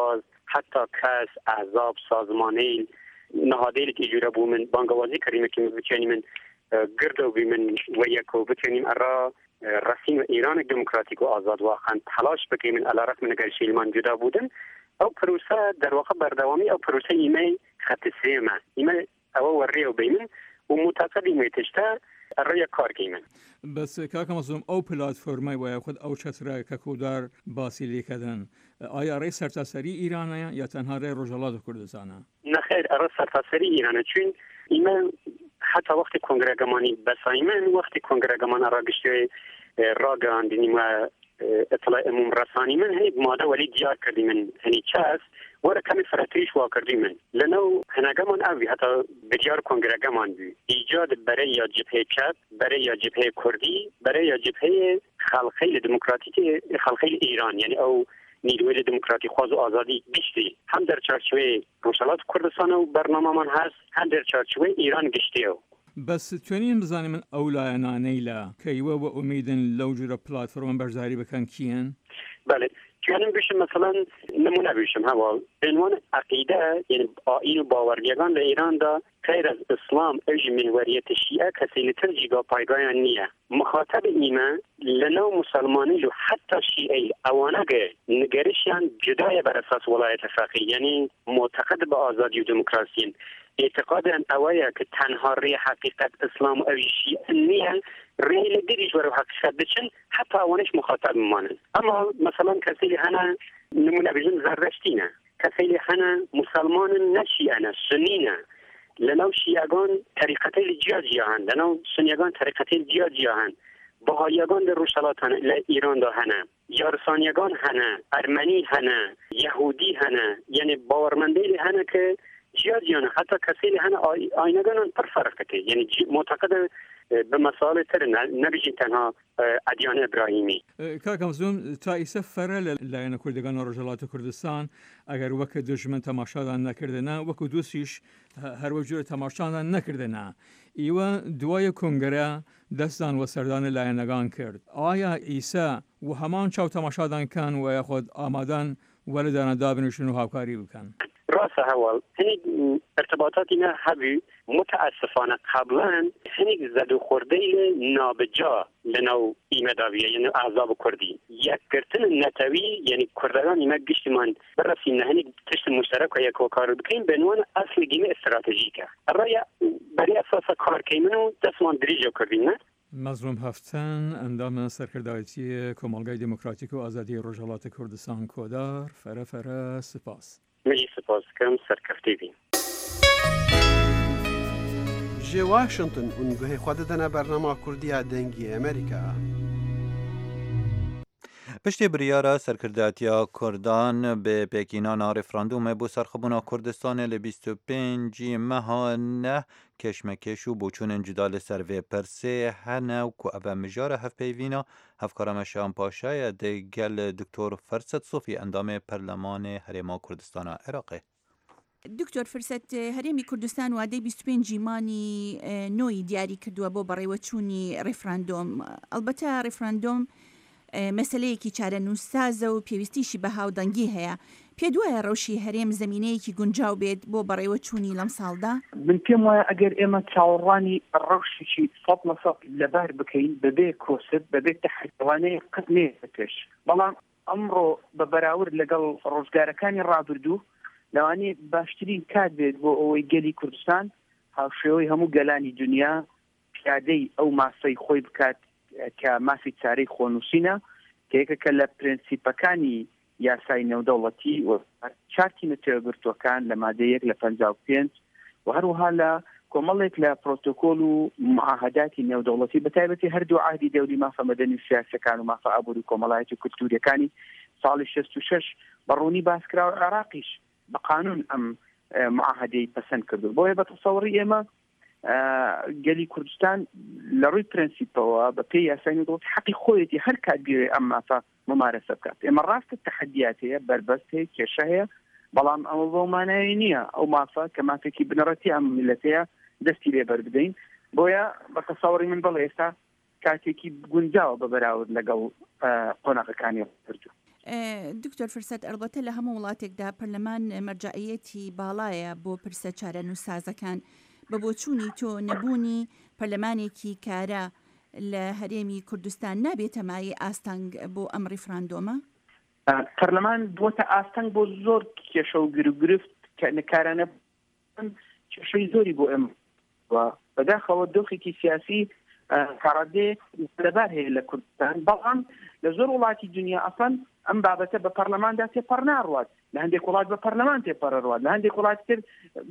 حتی کس احزاب سازمانه نهادی که جوره بو من بانگوازی کردیم که بتونیم من گردو بی من و یکو بتونیم ارا رسیم ایران دموکراتیک و آزاد واقعا تلاش بکنیم علی رغم نگرش ایلمان جدا بودن او پروسه در واقع بردوامی او پروسه ایمه خط سیمه ایمه او وریو بیمن و متعقدی میتشته ارا یک کار کیمن بس کاکا مظلوم او پلتفرمای و خود او چتره ککودار باسی لیکدن آیا رای سرتاسری ایرانه یا تنها رای روجالات کردستانه؟ نه خیر ارا سرتاسری ایرانه چون ایمه حتی وقتی کنگرگمانی بسایمن وقتی کنگرگمان را گشته را گاندنیم و اطلاع عموم رسانی من هنی ماده ولی دیار کردی من هنی چاست وره کمی فراتریش وا کردی من لنو هنگمان اوی حتی بجار کنگرگمان بی ایجاد برای یا جبهه چپ برای یا جبهه کردی برای یا جبهه خلقیل دموکراتیک خلقیل ایران یعنی او نیروی دموکراتی خواز و آزادی گشتی هم در چارچوبه روشالات کردستان و برنامه من هست هم در چارچوبه ایران گشتی بس توانیم بزنیم من اولاینا نیلا کیوه و امیدن لو جور پلتفرم برزاری بکن کیان؟ بله توانیم بشم مثلا نمونه بشم حوال عنوان عقیده یعنی آیین و باوریگان در ایران دا غیر از اسلام اوج محوریت شیعه کسی لتر جیگا پایگاهان نیه مخاطب ایمه لنو مسلمانی لو حتی شیعه اوانه نگرشیان جدای بر اساس ولایت فقیه یعنی معتقد به آزادی و دموکراسی اعتقاد اوایه که تنها ری حقیقت اسلام و شیعه نیه ری لدیش برو حقیقت بچن حتی اوانش مخاطب مانن اما مثلا کسی هنه نمونه بجن زرشتینه کسی هنه مسلمان نشیعه نه سنینه لنو شیعگان طریقت الجیاد جاهن لنو سنیگان طریقت الجیاد جاهن بهایگان در روشالات ایران دا هنه یارسانیگان هنه ارمنی هنه یهودی هنه یعنی باورمندی هنه که جیادیانه حتی کسی هنه آینگان پر فرق که یعنی معتقد به مسائل تر نبیشین تنها ادیان ابراهیمی کاکا مظلوم تا ایسه فره لاینا کردگان و رجالات کردستان اگر وقت دشمن تماشادان نکرده نه وقت دوستیش هر وجور تماشادان نکرده نه ایوه دوای کنگره دستان و سردان لاینگان کرد آیا ایسه و همان چاو تماشادان کن و خود آمادان ولدان دابنشون و هاوکاری بکن راست حوال هنی ارتباطات اینا هبی متاسفانه قبلا هنی زد و خورده نابجا لنو ایمه داویه یعنی اعضاب کردی یک گرتن نتوی یعنی کردگان ایمه گشتمان برسیم نه هنی تشت مشترک و یک وکار بکنیم به عنوان اصل گیمه استراتژیکه رای برای اساس کار کیمنو دستمان دریجو کردیم نه مظلوم هفتن اندام سرکردایتی کمالگای دموکراتیک و آزادی رجالات کردستان کودار فره سپاس مجی سپاس کم سرکفتی بین جه واشنطن اونگوه خود دنه برنامه کردی دنگی امریکا پشتی بریارا سرکرداتیا کردان به پکینان رفراندوم بو سرخبونا کردستان ل 25 ماه نه کشمکش و بوچون جدال سروی پرسه هنو که ابا مجار هف پیوینا هف کارمشان پاشای دگل دکتور فرست صوفی اندام پرلمان هریما کردستان عراقه دکتۆر فرسەت هەرێمی کوردستان وادەی 25 مانی نۆی دیاری کردووە بۆ بەڕێوەچوونی ڕێفراندۆم ئەلبەتە ڕێفراندۆم مەسلەیەکی چارەنووسسازە و پێویستیشی بە هاودەنگی هەیە پێ دوایە ڕەوشی هەرێم زمینەیەکی گونجاو بێت بۆ بەڕێوەچوونی لەم ساڵدا من پێم وایە ئەگەر ئێمە چاوەڕوانی ڕەوشێکی 100% لەبار بکەین بەبێ کۆسب بەبێ تەحەیوانەیە قەت نێتە پێش بەڵام ئەمڕۆ بە بەراورد لەگەڵ ڕۆژگارەکانی ڕابردوو لەوانەیە باشترین کات بێت بۆ ئەوەی گەلی کوردستان هاوشێوەی هەموو گەلانی دنیا پیادەی ئەو ماسەی خۆی بکات کە مافی چارەی خۆنووسینە کە یەکێکە لە پرێنسیپەکانی یاسای نێودەوڵەتی و چارتی نەتەوەگرتوەکان لە مادەیەک لە 55 و هەروەها لە کۆمەڵێک لە پرۆتۆکۆل و معاهداتی نێودەوڵەتی بەتایبەتی هەردوو عهدی دەوری مافە مەدەنی سیاسەکان و مافە ئابووری کۆمەڵایەتی کولتوریەکانی ساڵی 66 بەڕوونی باسکراوە عێراقیش بە قانون ئەم معاهدەی پەسەند کردو بۆیە بە تەسەوڕی ئێمە گەلی کوردستان لە ڕووی پرەنسیپەوە بە پێی یاسای نێودەوڵەتی حەقی خۆیەتی هەر کات بیوێ ئەم مافە ممارەسە بکات ئێمە ڕاستە تەحەدیات هەیە بەربەست هەیە کێشە هەیە بەڵام ئەمە بۆ مانایی نییە ئەو مافە کە مافێکی بنەڕەتی ئەم میلەتەیە دەستی لێبەر بدەین بۆیە بە تەسەوڕی من بڵێ ئێستا کاتێکی گونجاوە بە بەراورد لەگەڵ قۆناغەکانی کردو دکتۆر فرسەت ئەلبەتە لە هەموو وڵاتێکدا پەرلەمان مەرجەعیەتی باڵایە بۆ پرسە چارەنووسازەکان بە بۆچوونی تۆ نەبوونی پەرلەمانێکی کارە لە هەرێمی کوردستان نابێتە مای ئاستانگ بۆ ئەم ڕیفراندۆمە؟ پەرلەمان بۆتە ئاستانگ بۆ زۆر کێشە و گرفت کە نەکارانە کێشەی زۆری بۆ ئەم بەداخەوە دۆخێکی سیاسی کاڕادێ لەبار هەیە لە کوردستان، بەڵام لە زۆر وڵاتی دنیا ئەسڵەن ئەم بابەتە بە پەرلەماندا تێپەڕ ناڕوات، لە هەندێک وڵات بە پەرلەمان تێپەڕڕوات، لە هەندێک وڵات تر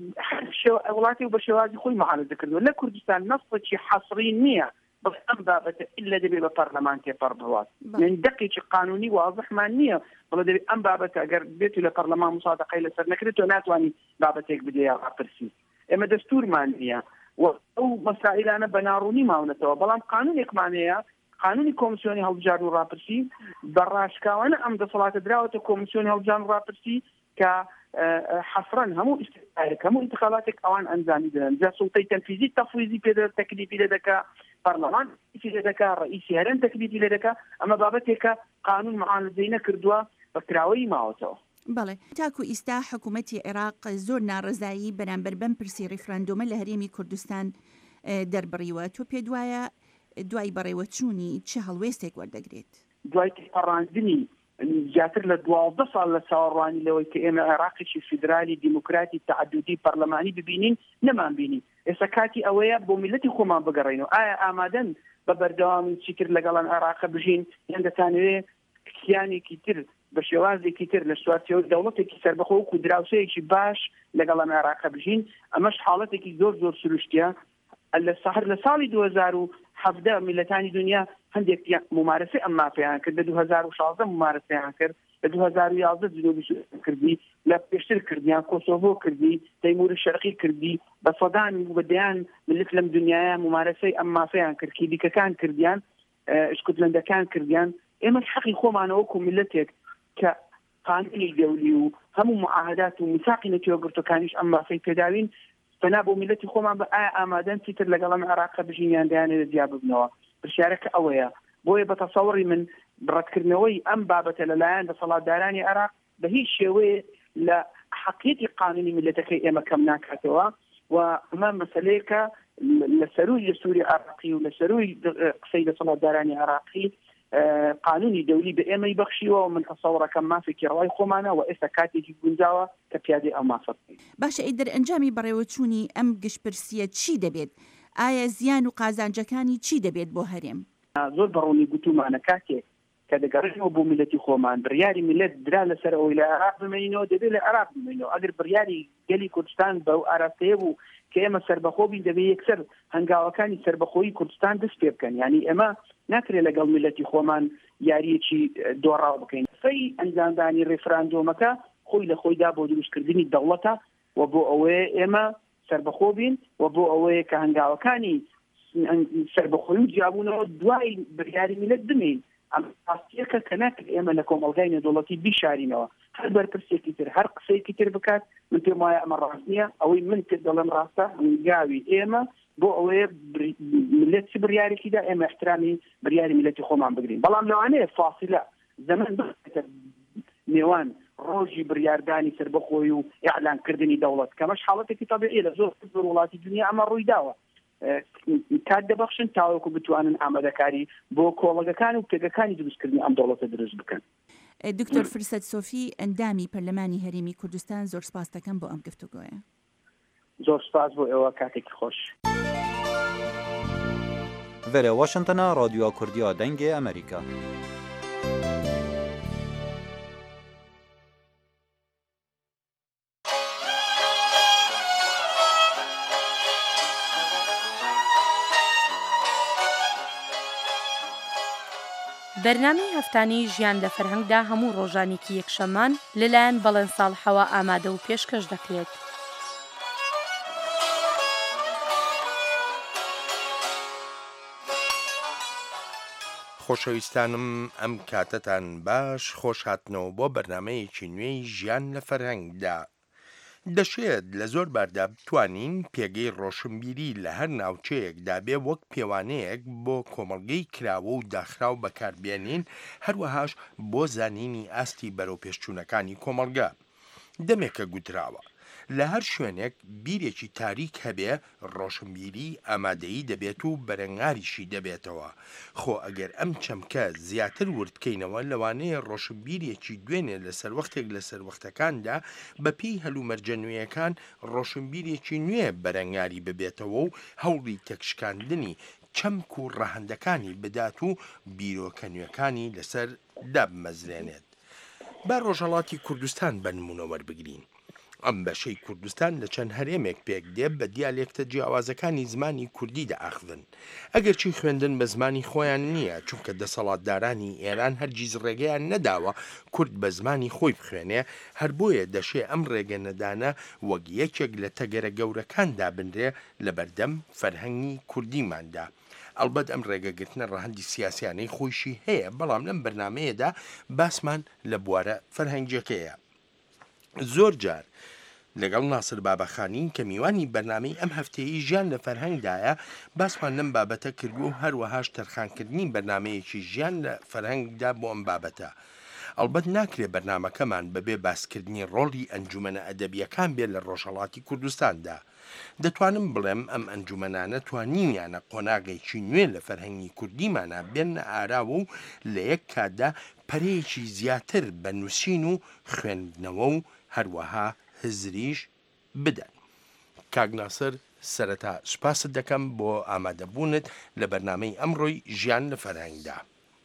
وڵاتی و بە شێوازی خۆی مەعارەزە کردووە. لە کوردستان نەسڵێکی حەسری نییە بەڵام ئەم بابەتە ئیلا دەبێت بە پەرلەمان تێپەڕ بڕوات، یعنی دەقێکی قانونی واضحمان نییە بەڵێ دەبێت ئەم بابەتە ئەگەر بێت لە پەرلەمان مسادقەی لەسەر نەکرێت تۆ ناتوانانی بابەتێک بدێ یا ڕاپرسی. ئێمە دەستورمان نییە ئەو مەسائلانە بە ناڕوونی ماونەتەوە، بەڵام قانونێکمان هەیە، قانونی کۆمسیۆنی هەڵبژار و ڕاپرسی بە ڕاشکاوانە ئەم دەسەڵاتە دراوەتە کۆمسیۆنی هەڵبژار و ڕاپرسی کە حەسرەن هەموو ئیستیقارێک هەموو انتخاباتێک ئەوان ئەنجامی دەدەن، جا سوڵتەی تەنفیزی تەفویزی پێ دەدات، تەکلیفی لێ دەکات، پەرلەمان تەکلیفی لێ دەکات، ڕئیسی هەرێم تەکلیفی لێ دەکات. ئەمە بابەتێکە قانون معالجەی نەکردووە بە کراوەی ماوەتەوە. بەڵێ تاکو ئیستا حکوومەتی عێراق زۆر ناڕزایی بەرامبەر بەم پرسی ڕیفراندۆمە لە هەرێمی کوردستان دەربڕیوە، تۆ پێ دوایە دوای بەڕێوەچوونی چه هەڵوێستێک وەردەگرێت؟ دوای پەڕاندنی زیاتر لە 12 ساڵ لە چاوەڕوانی لەوەی کە ئێمە عێراقێکی فیدرالی دیموکراتی تعددی پەرلەمانی ببینین نەمان بینی، ئێستا کاتی ئەوەیە بۆ میلەتی خۆمان بگەڕێنەوە. ئایا ئامادەن بە بەردەوامی چیتر لەگەڵان عێراق بژین یان دەتانوێت کیانێکی تر بە شێوازێکی تر لە سوارچەوە دەوڵەتێکی سەربەخۆ و دراوسەیەکی باش لەگەڵان عێراق بژین؟ ئەمەش حاڵەتێکی زۆر زۆر سروشتیە. لە ساڵی 2017 میلەتانی دنیا هەندێک ممارەسەی ئەم مافیان کرد، لە 2016 ممارەسەیان کرد، لە 2011 جنوبی سوودان کردی، لە پێشتر کردیان کۆسۆڤۆ کردی، تەیمور شەرقی کردی، بە سەدان و بەدەیان ملت لەم دنیاە ممارەسەی ئەم مافیان کرد، کیدیکەکان کردیان، ئشکوتلەندەکان کردیان. ئێمە حەقی خۆمانەوەکو میلەتێک کە قانونی دەولی و هەموو معاهدات و میثاقی نەتیوەگرتوەکانیش ئەم مافەی پێداوین فنا بۆ میلەتی خۆمان بە ئایا ئامادەن چیتر لەگەڵم عێراق بژینیان دەیانێت جیا ببنەوە. پرسیارەکە ئەوەیە، بۆیە بە تەسەوڕی من ڕەتکردنەوەی ئەم بابەتە لەلایەن دەسەڵاتدارانی عێراق بە هیچ شێوەیە لە حەقیقەتی قانونی میلەتەکەی ئێمە کەم ناکاتەوە و ئەمە مەسەلەیەکە لە سەروی سووری عێراقی و لە سەروی قسەی دەسەڵاتدارانی عێراقی قانونی دەولی بە ئێمەی بەخشیوە و من تەسەوڕەکەم مافێکی ڕەوای خۆمانە و ئێستا کاتێکی گونجاوە کە پیادەی ئەو مافە بکەین. باشە ئیدر ئەنجامی بەڕێوەچوونی ئەم گشتپرسیە چی دەبێت؟ ئایا زیان و قازانجەکانی چی دەبێت بۆ هەرێم؟ زۆر بەڕوونی گوتومانە کاتێک کە دەگەڕێنەوە بۆ میلەتی خۆمان بڕیاری میلەت درا لەسەر ئەوەی لە عێراق بمێنینەوە دەبێت لە عێراق بمێنینەوە. ئەگەر بڕیاری گەلی کوردستان بەو ئاراستەیە بوو کە ئێمە سەربەخۆ بین دەبێت یەکسەر هەنگاوەکانی سەربەخۆیی کوردستان دەست پێ بکەن، یعنی ئێمە ناکرێت لەگەڵ میلەتی خۆمان یاریەکی دۆڕاو بکەین. فەی ئەنجامدانی ڕێفراندۆمەکە خۆی لە خۆیدا بۆ دروستکردنی دەوڵەتە و بۆ ئەوەیە ئێمە سەربەخۆ بین و بۆ ئەوەیە کە هەنگاوەکانی سەربەخۆی و جیابوونەوە دوای بڕیاری میلەت بمین. ئەم ڕاستیەکە کە ناکرێت ئێمە لە کۆمەڵگای نێودەوڵەتی بیشارینەوە، هەر بەرپرسێکی تر هەر قسەیەکی تر بکات. من پێم وایە ئەمە ڕاست نییە، ئەوەی من پێ دەڵێم ڕاستە گاوی ئێمە بۆ ئەوەیە میلەت چ بڕیارێکیدا ئێمە احترامی بڕیاری میلەتی خۆمان بگرین. بەڵام لەوانەیە فاصلە زەمان بێتە نێوان ڕۆژی بڕیاردانی سەربەخۆی و ئیعلانکردنی دەوڵەت، کەمەش حاڵەتێکی تەبیعیە لە زۆر وڵاتی دنیا ئەمە ڕووی داوە. کات دەبەخشن تاوەکو بتوانن ئامادەکاری بۆ کۆڵگەکان و پێگەکانی دروستکردنی ئەم دەوڵەتە دروست بکەن. دکتۆر فرسەت سۆفی، ئەندامی پەرلەمانی هەرێمی کوردستان زۆر سپاس دەکەم بۆ ئەم گفتوگۆیە. زۆر سپاس بۆ ئێوە، کاتێکی خۆش. ڤێرە واشنگتنە رادیۆ کوردیا دەنگی ئەمریکا. بەرنامەی هەفتانەی ژیان لە فەرهەنگدا هەموو ڕۆژانێکی یەکشەمان لەلایەن بەڵێن ساڵحەوە ئامادە و پێشکەش دەکرێت. خۆشەویستانم ئەم کاتتان باش، خۆش هاتنەوە بۆ بەرنامەیەکی نوێی ژیان لە فەرهەنگدا. دەشێت لە زۆر باردا بتوانین پێگەی ڕۆشنبیری لە هەر ناوچەیەکدا بێ وەک پێوانەیەک بۆ کۆمەڵگەی کراوە و داخراو بەکاربێنین، هەروەهاش بۆ زانینی ئاستی بەرەو پێشچوونەکانی کۆمەڵگە. دەمێکە گوتراوە لە هەر شوێنێک بیرێکی تاریک هەبێ ڕۆشنبیری ئامادەیی دەبێت و بەرەنگاریشی دەبێتەوە. خۆ ئەگەر ئەم چەمکە زیاتر وردکەینەوە لەوانەیە ڕۆشنبیرێکی دوێنێ لەسەر وەختێک لەسەر وەختەکاندا بەپێی هەلومەرجە نوێیەکان ڕۆشنبیرێکی نوێ بەرەنگاری ببێتەوە و هەوڵی تەکشکاندنی چەمک و ڕەهەندەکانی بدات و بیرۆکە نوێەکانی لەسەر دابمەزرێنێت. با ڕۆژهەڵاتی کوردستان بە نمونە وەربگرین. ئەم بەشەی کوردستان لە چەند هەرێمێک پێک دێب بە دیالێکتە جیاوازەکانی زمانی کوردی دەئاخذن. ئەگەرچی خوێندن بە زمانی خۆیان نییە، چونکە دەسەڵاتدارانی ئێران هەرگیز ڕێگەیان نەداوە کورد بە زمانی خۆی بخوێنێ، هەر بۆیە دەشێ ئەم ڕێگە نەدانە وەک یەکێک لە تەگەرە گەورەکاندا بنرێ لە بەردەم فەرهەنگی کوردیماندا. ئەلبەت ئەم ڕێگەگرتنە ڕەهەندی سیاسیانەی خۆشی هەیە، بەڵام لەم بەرنامەیەدا باسمان لە بوارە فەرهەنگیەکەیە. زۆر جار لەگەڵ ناسر بابەخانی کە میوانی بەرنامەی ئەم هەفتەیە ژیان لە فەرهەنگدایە باسمان لەم بابەتە کردو و هەروەهاش تەرخانکردنی بەرنمەیەکی ژیان لە فەرهەنگدا بۆ ئەم بابەتە. ئەلبەت ناکرێت بەرنمەکەمان بەبێ باسکردنی ڕۆڵی ئەنجومەنە ئەدەبیەکان بێت لە ڕۆژهەڵاتی کوردستاندا. دەتوانم بڵێم ئەم ئەنجومەنانە توانینیانە قۆناغێکی نوێ لە فەرهەنگی کوردیمانە بێنە ئاراوە و لە یەک کاتدا پەرەیەکی زیاتر بە نووسین و خوێندنەوە و هەروەها هزریش بدەن. کاک ناسر، سەرەتا سوپاست دەکەم بۆ ئامادەبوونت لە بەرنامەی ئەمڕۆی ژیان لە فەرهەنگدا.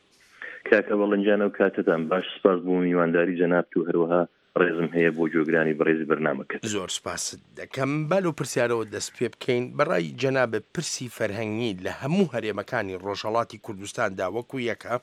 کاکە بەڵەنجانە و کاتتان باش، سپاس بۆ میوانداری جەناب و هەروەها ڕێزم هەیە بۆ جۆگرانی بەڕێزی بەرنامەکەت. زۆر سپاست دەکەم. بالو پرسیارەوە دەست پێ بکەین بەڕای جەنابە پرسی فەرهەنگی لە هەموو هەرێمەکانی ڕۆژهەڵاتی کوردستاندا وەکو یەکە.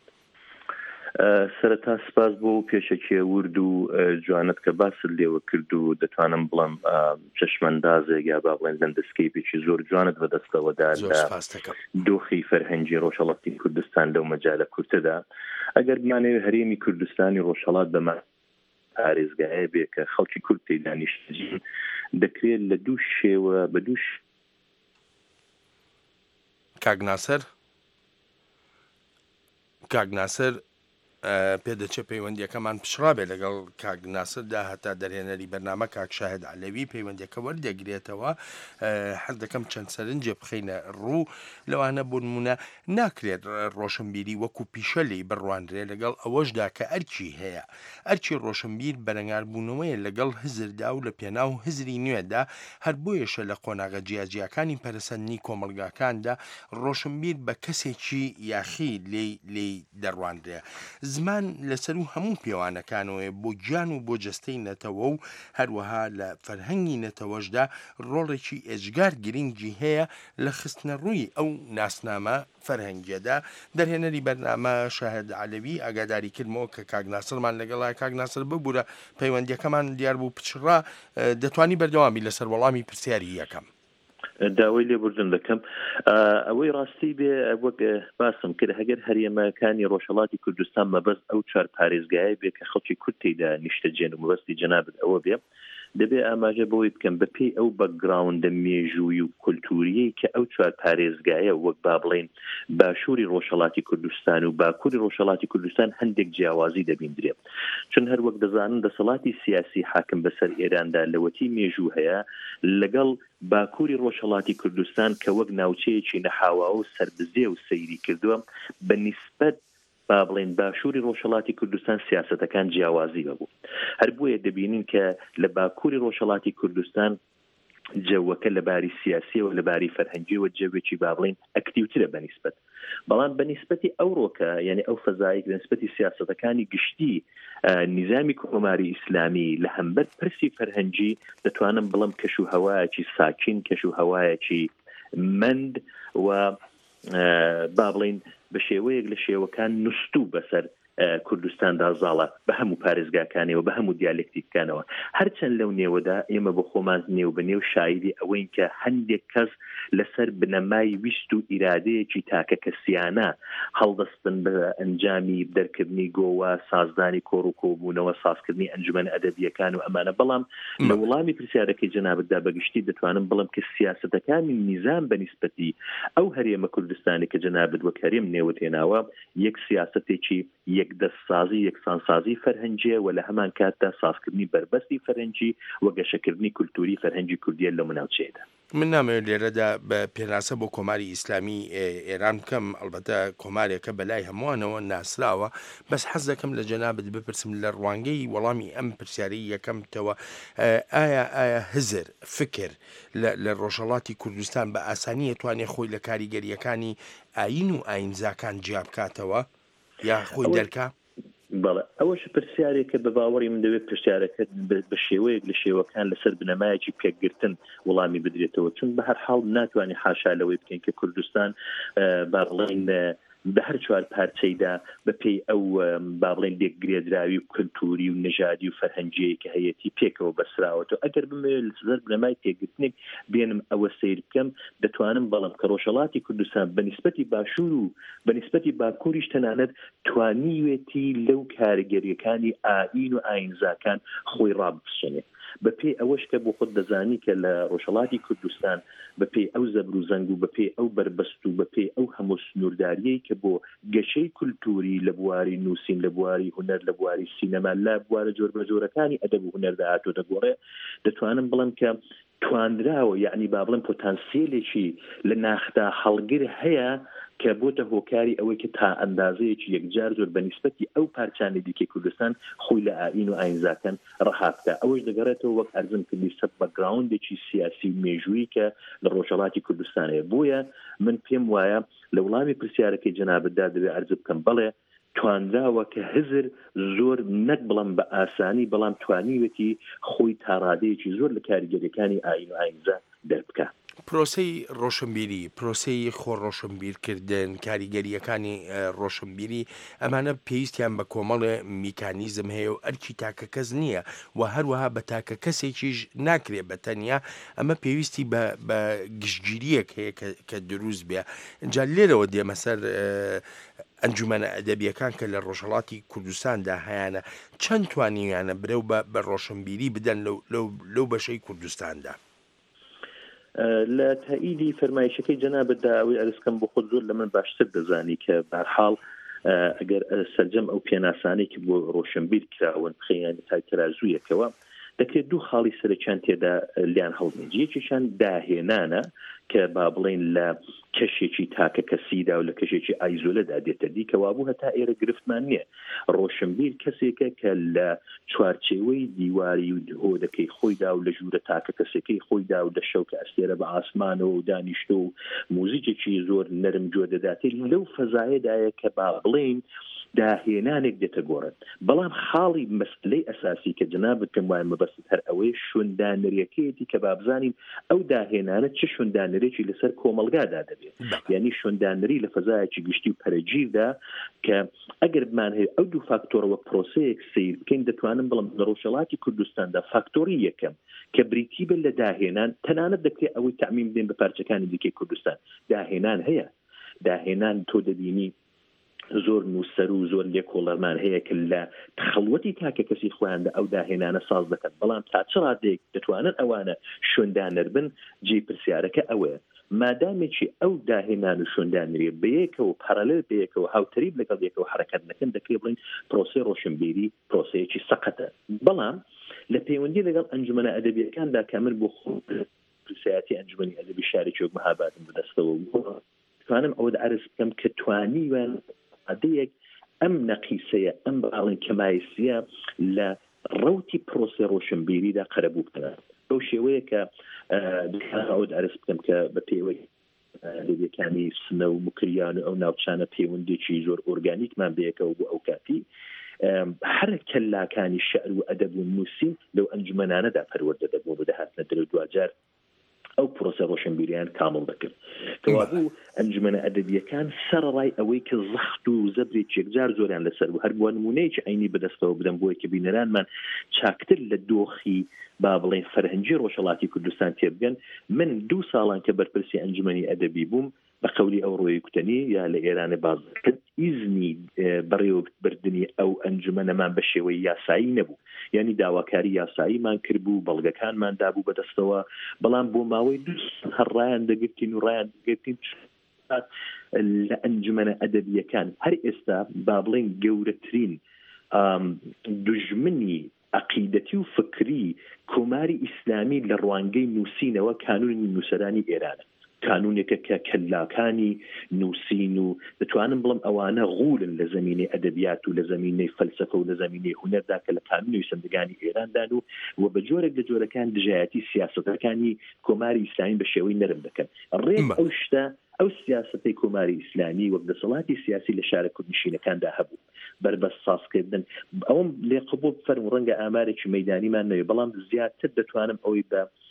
سەرەتا سپاس بۆ پێشەکیە ورد و جوانت کە باست لێوە کرد و دەتوانم بڵم چەشمەندازێک یا با بڵێن لەندسکەیپێکی زۆر جوانت بەدەستەوەدا لە دۆخی فەرهەنگی ڕۆژهەڵاتی کوردستان لەو مەجالە کورتەدا. ئەگەر بمانەوێت هەرێمی کوردستانی ڕۆژهەڵات بەمان پارێزگایە بێ کە خەڵکی کورد تێیدا نیشتەجین، دەکرێت لە دوو شێوە بە دووش. کاک ناسر پێدەچێ پەیوەندیەکەمان پشڕابێ لەگەڵ کاک ناسردا هەتا دەرهێنەری بەرنامە کاک شاهد عەلەوی پەیوەندیەکە وەردەگرێتەوە. هەر دەکەم چەند سەرنجێ بخەینە ڕوو. لەوانە بۆ نمونە ناکرێت ڕۆشنبیری وەکو پیشەلی بڕوانرێ لەگەڵ ئەوەشدا کە ئەرچی هەیە. ئەرچی ڕۆشنبیر بەرەنگاربوونەوەیە لەگەڵ هزردا و لە پێناو هزری نوێدا، هەر بۆیەشە لە قۆناغە جیاجیەکانی پەرسەندنی کۆمەلگاکاندا ڕۆشنبیر بە کەسێکی یاخی لێی دەڕوانرێ. زمان لەسەر و هەموو پێوانەکانەوەی بۆ گیان و بۆ جەستەی نەتەوە و هەروەها لە فەرهەنگی نەتەوەشدا ڕۆڵێکی ئێجگار گرنگی هەیە لە خستنە ڕووی ئەو ناسنامە فەرهەنگیەدا. دەرهێنەری بەرنامە شاهد عەلەوی ئاگاداری کردمەوە کە کاک ناسرمان لەگەڵای کاک ناسر ببوورە پەیوەندیەکەمان دیار بوو پچڕا، دەتوانی بەردەوامی لەسەر وەڵامی پرسیاری یەکەم. داوای لێبوردن دەکەم. ئەوەی ڕاستی بێ وەک باسم کرد، هەگەر هەرێمەکانی ڕۆژهەڵاتی کوردستان مەبەست ئەو چوار پارێزگایە بێ کە خەڵکی کورد تێیدا نیشتەجێن و مەبەستی جەنابەت ئەوە بێ، دەبێ ئاماژە بەوەی بکەم بەپێی ئەو بەکگراوندە مێژووی و کولتوریەی کە ئەو چوار پارێزگایە وەک با بڵێن باشووری ڕۆژهەڵاتی کوردستان و باکووری ڕۆژهەڵاتی کوردستان هەندێک جیاوازی دەبیندرێ. چون هەر وەک دەزانن دەسەڵاتی سیاسی حاکم بەسەر ئێراندا لەوەتی مێژوو هەیە لەگەڵ باکووری ڕۆژهەڵاتی کوردستان کە وەک ناوچەیەکی نەحاوا و سەربزێ و سەیری کردووە، بە نیسبەت با بڵێن باشووری ڕۆژهەڵاتی کوردستان سیاسەتەکان جیاوازی بەبوو. هەر بۆیە دەبینین کە لە باکووری ڕۆژهەڵاتی کوردستان جەوەکە لە باری سیاسیەوە لە باری فەرهەنگیەوە جەوێکی با بڵێن ئەکتیوترە بەنیسبەت، بەڵام بەنیسبەتی ئەوڕۆکە یعنی ئەو فەزایک بەنیسبەتی سیاسەتەکانی گشتی نظامی کۆماری ئیسلامی لە هەمبەر پرسی فەرهەنگی دەتوانم بڵم کەش و هەوایەکی ساکین، کەش و هەوایەکی مند و با بڵێن بە شێوەیەک لە شێوەکان نووسوو بەسەر کوردستاندا زاڵە بە هەموو پارێزگاکانەوە بە هەموو دیالکتیکانەوە هەرچەند لەو نێوەدا ئێمە بە خۆمان نێو بنێو شایدی ئەوەین کە هەندێک کەس لەسەر بنەمای ویست و ئیرادەیەکی تاکە کەسیانە هەڵدەستن بە ئەنجامی دەرکردنی گۆوە سازدانی کۆڕ و کۆبوونەوە سازکردنی ئەنجومەن ئەدەبیەکان و ئەمانە بەڵام لە وەڵامی پرسیارەکەی جەنابەتدا بەگشتی دەتوانم بڵم کە سیاسەتەکانی نیزام بەنسبەتی ئەو هەرێمە کوردستانی کە جەنابەت وەک هەرێم نێوتێناوە یەک سیاسەتێکی یەکدەستسازی یەکسانسازی فەرهەنگیە و لە هەمان کاتدا سازکردنی بربەستی فەرهەنگی و گەشەکردنی کولتوری فەرهەنگی کوردیە لە مناوچەیەدا من نامەوێت لێرەدا بە پێناسە بۆ کۆماری ئیسلامی ئێران بکەم ئەلبەتە کۆمارێکە بەلای هەمووانەوە ناسراوە بەس حەز دەکەم لە جەنابەت بپرسم لە ڕوانگەی وەڵامی ئەم پرسیارەی یەکەمتەوە ئایا هزر فکر لە ڕۆژهەڵاتی کوردستان بە ئاسانی ئەتوانێت خۆی لە کاریگەریەکانی ئاین و ئاینزاکان جیا بکاتەوە یا خۆی دەرکا؟ بەڵێ ئەوەش پرسیارێکە بە باوەڕی من دەوێت پرسیارەکە بە شێوەیەک لە شێوەکان لەسەر بنەمایەکی پێکگرتن وەڵامی بدرێتەوە چون بە هەر حاڵ ناتوانانی حاشا لەوەی بکەین کە کوردستان با بڵێن بە هەر چوار پارچەیدا بەپێی ئەو با بڵێن لێکگرێدراوی و کلتوری و نژادی و فەرهەنگیەیە کە هەیەی پێکەوە بەسراوەتەوە ئەگەر بمەوێت لەسەر بنەمای پێکگرتنێک بێنم ئەوە سیر بکەم دەتوانم بەڵام کە ڕۆژهەڵاتی کوردستان بەنسبەتی باشوور و بەنسبەتی باکووریش تەنانەت توانیوێتی لەو کاریگەریەکانی ئاین و ئاینزاکان خۆی ڕابچێنێت بەپێ ئەوەش کە بۆ خۆت دەزانی کە لە ڕۆژهەڵاتی کوردستان بەپێ ئەو زەبر و زەنگ و بەپێ ئەو بربەست و بەپێ ئەو هەموو سنوورداریەی کە بۆ گەشەی کولتوری لە بواری نووسین لە بواری هونەر لە بواری سینەما لە بوارە جۆر بەجۆرەکانی ئەدەب و هونەردا هاتۆ دەگۆڕێ دەتوانم بڵم کە توانراوە یعنی با بڵم پۆتانسیێلێکی لە ناخدا هەڵگر هەیە کە بۆتە هۆکاری ئەوەی کە تا ئەندازەیەکی یەکجار زۆر بەنسبەتی ئەو پارچانی دیکەی کوردستان خۆی لە ئاین و ئاینزاکان ڕەهاتکە ئەوەش دەگەڕێتەوە وەک ئەرزم کردی سەد بەگراوندێکی سیاسی و مێژووی کە لە ڕۆژهەڵاتی کوردستانەیە بۆیە من پێم وایە لە وەڵامی پرسیارەکەی جەنابەتدا دەبێت ئەرز بکەم بەڵێ توانراوە کە هزر زۆر نەک بڵم بە ئاسانی بەڵام توانیوێتی خۆی تاڕادەیەکی زۆر لە کاریگەریەکانی ئاین و ئاینزا دەربکە پرۆسەی ڕۆشنبیری پرۆسەی خۆڕۆشنبیرکردن کاریگەریەکانی ڕۆشنبیری ئەمانە پێویستیان بە کۆمەڵێ میکانیزم هەیە و ئەرکی تاکە کەس نییە و هەروەها بە تاکە کەسێکیش ناکرێت بە تەنیا ئەمە پێویستی بە گشتگیریەک هەیە کە دروست بێ جا لێرەوە دێمە سەر ئەنجومەنە ئەدەبیەکان کە لە ڕۆژهەڵاتی کوردستاندا هەیەە چەند توانیویانە برەو بە ڕۆشنبیری بدەن لەو بەشەی کوردستاندا لە تاییدی فەرمایشەکەی جەنابەتدا ئەوەی ئەرزکەم بۆ خۆت زۆر لە من باشتر دەزانی کە بەرحاڵ ئەگەر سەرجەم ئەو پێناسانێکی بۆ ڕۆشنبیر کراون خەیان تای تەرازوویەکەوە دەکرێت دوو خاڵی سەرچیان تێدا لیان هەڵمێنج یەکیشان داهێنانە کە با بڵێن لە کەشێکی تاکە کەسیدا و لە کەشێکی ئایزۆلەدا دێتە دی کە وابوو هەتا ئێرە گرفتمان نییە ڕۆشنبیر کەسێکە کە لە چوارچێوەی دیواری و هۆدەکەی خۆیدا و لە ژوورە تاکە کەسەکەی خۆیدا و لە شەو کە ئەستێرە بە ئاسمانەوە و دانیشتە و موزیکێکی زۆر نەرم جۆ دەداتێت لەو فەزایەدایە کە با بڵێن داهێنانێک دێتە گۆڕن بەڵام خاڵی مەسلەی ئەساسی کە جەنابەت پێم وایە مەبەست هەر ئەوەی شوێندانەرەکەیەتی کە بابزانین ئەو داهێنانە چه شوێندانەرێکی لەسەر کۆمەڵگادا دەبێت یعنی شوێندانەری لە فەزایەکی گشتی و پەرەگیردا کە ئەگەر بمان هەیە ئەو دوو فاکتۆرەوە پرۆسەیەک سیر بکەین دەتوانم بڵم لە ڕۆژهەڵاتی کوردستاندا فاکتۆری یەکەم کە بریتی بن لە داهێنان تەنانەت دەکرێت ئەوەی تەعمیم بدەین بە پارچەکانی دیکەی کوردستان داهێنان هەیە داهێنان تۆ دەبینی زۆر نووسەر و زۆر لێکۆڵەرمان هەیە کە لە تخەڵوەتی تاکە کەسی خۆیاندا ئەو داهێنانە ساز دەکەن بەڵام تا چ ڕادێک دەتوانن ئەوانە شوێندانەر بن جێی پرسیارەکە ئەوەیە مادامێکی ئەو داهێنان و شوێندانری بەیەکەوە پەرەلەر بەیەکەوە هاوتەریب لەگەڵ یەکەوە حرەکەت نەکەن دەکرێت بڵین پرۆسەی ڕۆشنبیری پرۆسەیەکی سەقەتە بەڵام لە پەیوەندی لەگەڵ ئەنجومەنە ئەدەبیەکاندا کامل بۆ پرسیاتی ئەنجومەنی ئەدەبی شارێکی وەک مەهابادم بەدەستەوە توانم ئەوە عرض بکەم کە توانیوان عادەیەک ئەم نەقیسەیە ئەم باڵێن کەمایسیە لە ڕەوتی پرۆسە ڕۆشنبیریدا قەرەبوو بکەن بەو شێوەیە کە ئەوە عرض بکەم کە بە پێوەی ئەدەبیەکانی سنە و مکریان و ئەو ناوچانە پەیوەندێکی زۆر ئۆرگانیکمان بەیەکەوە بۆ ئەو کاتی هەر کەلاکانی شەعر و ئەدەب و نووسین لەو ئەنجومەنانەدا پەروەردە دەبوو بەدەهاتنە دەرەوە دوجار ئەو پرۆسە ڕۆشنبیریان کامل دەکرد کەوابوو ئەنجومەنە ئەدەبیەکان سەرڕای ئەوەی کە زەخت و زەبرێک یەکجار زۆریان لەسەر بوو هەر بووە نمونەیەکی عینی بەدەستەوە بدەم بۆی کە بینەرانمان چاکتر لە دۆخی با بڵێن فەرهەنگی ڕۆژهەڵاتی کوردستان تێبگەن من 2 ساڵان کە بەرپرسی ئەنجومەنی ئەدەبی بووم بە قەولی ئەو ڕۆیی کوتنی یا لە ئێرانە باز کرد ئیزنی بەڕێوەبردننی ئەو ئەنجومەنەمان بە شێوەی یاسایی نەبوو یعنی داواکاری یاساییمان کردبوو بەڵگەکانمان دابوو بەدەستەوە بەڵام بۆ ماوەی 2 هەڕایان دەگرتین و ڕایان دەگرتین لە ئەنجومەنە ئەدەبیەکان هەر ئێستا با بڵێن گەورەترین دژمنی عقیدەتی و فکری کۆماری ئیسلامی لە ڕوانگەی نووسینەوە کانونی نووسەرانی ئێرانە کانونێکە کە کەلاکانی نووسین و دەتوانم بڵم ئەوانە غولن لە زمینەی ئەدەبیات و لە زمینەی فەلسەفە و لە زمینەی هونەردا کە لە کانونی سندگانی ئێراندان و بە جۆرێک لە جۆرەکان دژایەتی سیاسەتەکانی کۆماری ئیسلامی بە شێوەی نەرم دەکەن ڕێک ئەو شتە ئەو سیاسەتی کۆماری ئیسلامی وەک دەسەڵاتی سیاسی لە شارە کوردنشینەکاندا هەبوو بربەست سازکردن ئەوم لێ قبول فەرم ڕەنگە ئامارێکی مەیدانیمان نەوێ بەڵام زیاتر دەتوانم ئەوەی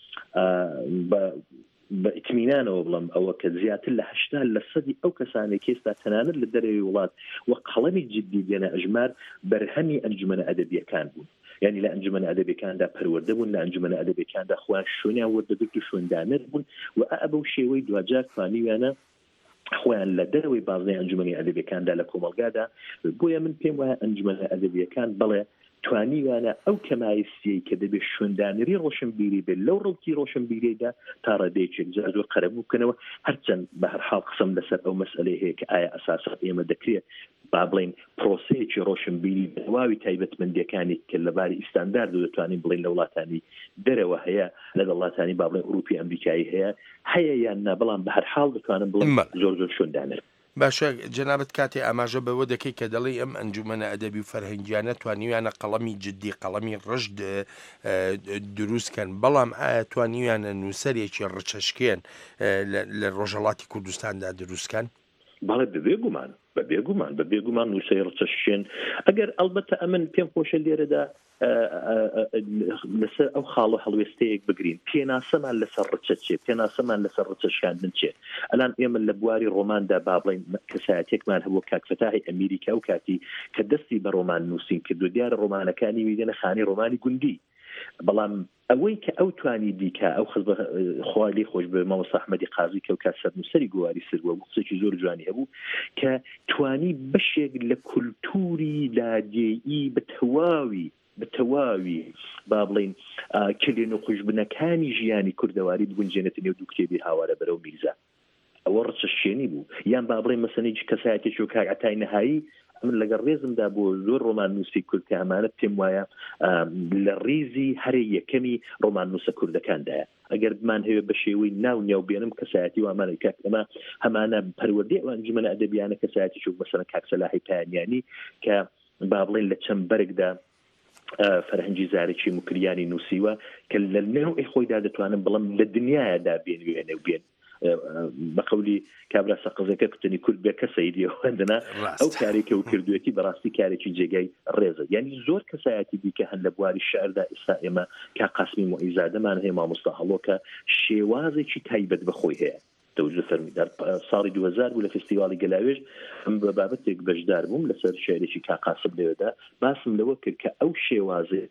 بە ئیتمینانەوە بڵم ئەوە کە زیاتر لە 80% ئەو کەسانێک ئێستا تەنانەت لە دەرەوەی وڵات وە قەڵەمی جددی دێنە ئەژمار بەرهەمی ئەنجومەنە ئەدەبیەکان بوون یعنی لە ئەنجومەنە ئەدەبیەکاندا پەروەردە بوون لە ئەنجومەنە ئەدەبیەکاندا خوان شوێنیان وەردەگرت و شوێندانەر بوون و ئەبەو شێوەی دوجار توانیویانە خۆیان لە دەرەوەی بازنەی ئەنجومەنی ئەدەبیەکاندا لە کۆمەلگادا بۆیە من پێم وایە ئەنجومەنە ئەدەبیەکان بڵێ توانیوانە ئەو کەمایستی کە دەبێت شوێندانری ڕۆشنبیری بێت لەو ڕڵکی ڕۆشنبیریدا تا ڕێدەیەکێک زۆر قەرەبوو بکەنەوە هەرچەند بە هەر حاڵ قسم لەسەر ئەو مەسئلەی هەیە کە ئایا ئەساسات ئێمە دەکرێت با بڵێن پرۆسەیەکی ڕۆشنبیری بەواوی تایبەتمەندیەکانی کە لەباری ئیستاندارد و دەتوانین بڵێن لە وڵاتانی دەرەوە هەیە لە وڵاتانی با بڵێن ئوروپی ئەمریکایی هەیە یان نا بەڵام بە هەر حاڵ دەتوانم بڵێن زۆر شوێندانر باشە جەنابەت کاتێ ئاماژە بەوە دەکەی کە دەڵێ ئەم ئەنجومەنە ئەدەبی و فەرهەنگیانە توانیویانە قەڵەمی جددی قەڵەمی ڕژد دروستکەن بەڵام ئایا توانیویانە نووسەرێکی ڕچەشکێن لە ڕۆژهەڵاتی کوردستاندا دروستکەن؟ بەڵێ بەبێگومان نووسەی ڕچەشکێن ئەگەر ئەلبەتە ئەمن پێم خۆشە لێرەدا لەسەر ئەو خاڵ و هەڵوێستەیەک بگرین پێناسەمان لەسەر ڕچە چێ پێناسەمان لەسەر ڕچەشکاندن چێ ئەلان ئێمە لە بواری ڕۆماندا با بڵێن کەسایەتێکمان هەبوو کاکفتاحی ئەمریکا و کاتی کە دەستی بە ڕۆمان نووسین کردو دیارە ڕۆمانەکانی ویدەنە خانی ڕۆمانی گوندی بەڵام ئەوەی کە ئەو توانی دیکە ئەو خوالی خۆش بە مامۆستا ئەحمەدی قازی کە و کاسەر نووسەری گواری سروە قسێکی زۆر جوانی هەبوو کە توانی بەشێک لە کولتوری لادێئی بەتەواوی با بڵێن کلێن و خوشبنەکانی ژیانی کوردەواری بگونجێنێت نێو دوو کتێبی هاوارە بەرەو میرزا ئەوە ڕچەشێنی بوو یان با بڵێن مەسەنێکی کەسایەتێکی و کاگعتای نەهایی من لەگەڵ ڕێزمدا بۆ زۆر ڕۆمان نووسی کورد کە ئەمانە پێم وایە لە ڕیزی هەرێ یەکەمی ڕۆمان نووسە کوردەکاندایە ئەگەر بمان هەیە بە شێوەی ناو نێوبێنم کەسایەتی وامانە کاک ئەمە هەمانە پەروەردەی ئەو ئەنجومەنە ئەدەبیانە کەسایەتی چوو مەسەڵەن کاک سەلاحی پایانیانی کە با بڵێن لە چەند بەرگدا فەرهەنگی زارێکی مکریانی نووسیوە کە لە نێوی خۆیدا دەتوانم بڵم لە دنیادا بێنوێنە و بێن بەقەولی کابرا سەقزەکە کوتنی کورد بێ کە سەیدی ئەوەندەنا ئەو کارێکە و کردوێتی بەڕاستی کارێکی جێگای ڕێزە یعنی زۆر کەسایەتی دیکە هەن لە بواری شعردا ئێستا ئێمە کا قاسمی مۆعیزادەمان هەیە مامۆستا هەڵۆکە شێوازێکی تایبەت بەخۆی هەیە توجه فەرمیدار ساڵی 2000 بوو لە فستیواڵی گەلاوێژ ئەم بە بابەتێک بەشدار بووم لەسەر شعرێکی کا قاسم لەوێدا باسم لەوە کرد کە ئەو شێوازێ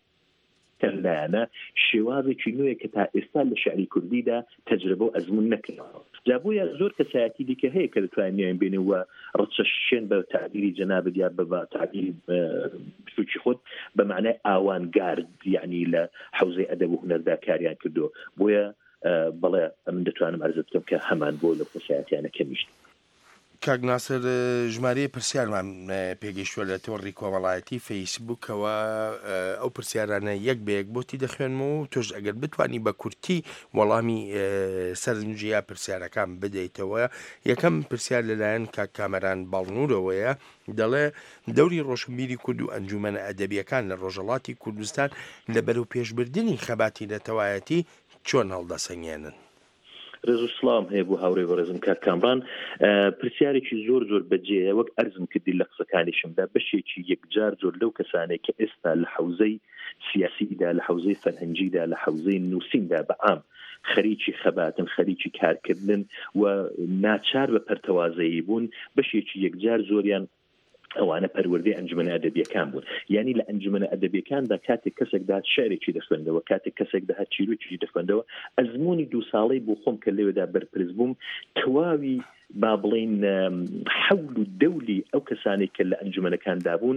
لایەنە شێوازێکی نوێیە کە تا ئێستا لە شعری کوردیدا تەجربە و ئەزمون نەکردەوە جابوویە زۆر کەسایەتی دیکە هەیە کە دەتوانین بینەوە ڕچەشێن بە تعبیری جەنابەت یا بە تعبیری بچووکی خۆت بە معنای ئاوانگارد یعنی لە حوزەی ئەدەب و هونەردا کاریان کردو بۆیە بەڵێ من دەتوانم عەرز بکەم کە هەمان بۆ لە کەسایەتیانە کەمیشت کاک ناسر ژمارەیە پرسیارمان پێگەیشتووە لە تۆڕی کۆمەڵایەتی فەیسبووکەوە ئەو پرسیارانە یەک بەیەک بۆتی دەخوێنم و تۆش ئەگەر بتوانی بە کورتی وەڵامی سەرنجیا پرسیارەکان بدەیتەوە یەکەم پرسیار لەلایەن کاک کامەران باڵنوورەوەیە دەڵێ دەوری ڕۆشنبیری کورد و ئەنجومەنە ئەدەبیەکان لە ڕۆژهەڵاتی کوردستان لە بەرەو پێشبردننی خەباتی نەتەوایەتی چۆن هەڵدەسەنگێنن ڕێز و سڵام هەیە بۆ هاوڕێ بەڕێزم کاک کامران پرسیارێکی زۆر بەجێیە وەک ئەرزم کردی لە قسەکانیشمدا بەشێکی یەکجار زۆر لەو کەسانێک کە ئێستا لە حوزەی سیاسیدا لە حوزەی فەرهەنگیدا لە حوزەی نووسیندا بەعام خەریکی خەباتن خەریکی کارکردن و ناچار بە پەرتەوازایی بوون بەشێکی یەکجار زۆریان ئەوانە پەروەردەی ئەنجومەنە ئەدەبیەکان بوون یعنی لە ئەنجومەنە ئەدەبیەکاندا کاتێک کەسێک داهات شێعرێکی دەخوێندەوە کاتێک کەسێک داهات چیرۆکی دەخوێندەوە ئەزمموی 2 ساڵەی بۆ خۆم کە لەوێدا بەرپرس بووم تەواوی با بڵین حەول و دەولی ئەو کەسانی کە لە ئەنجومەنەکاندا بوون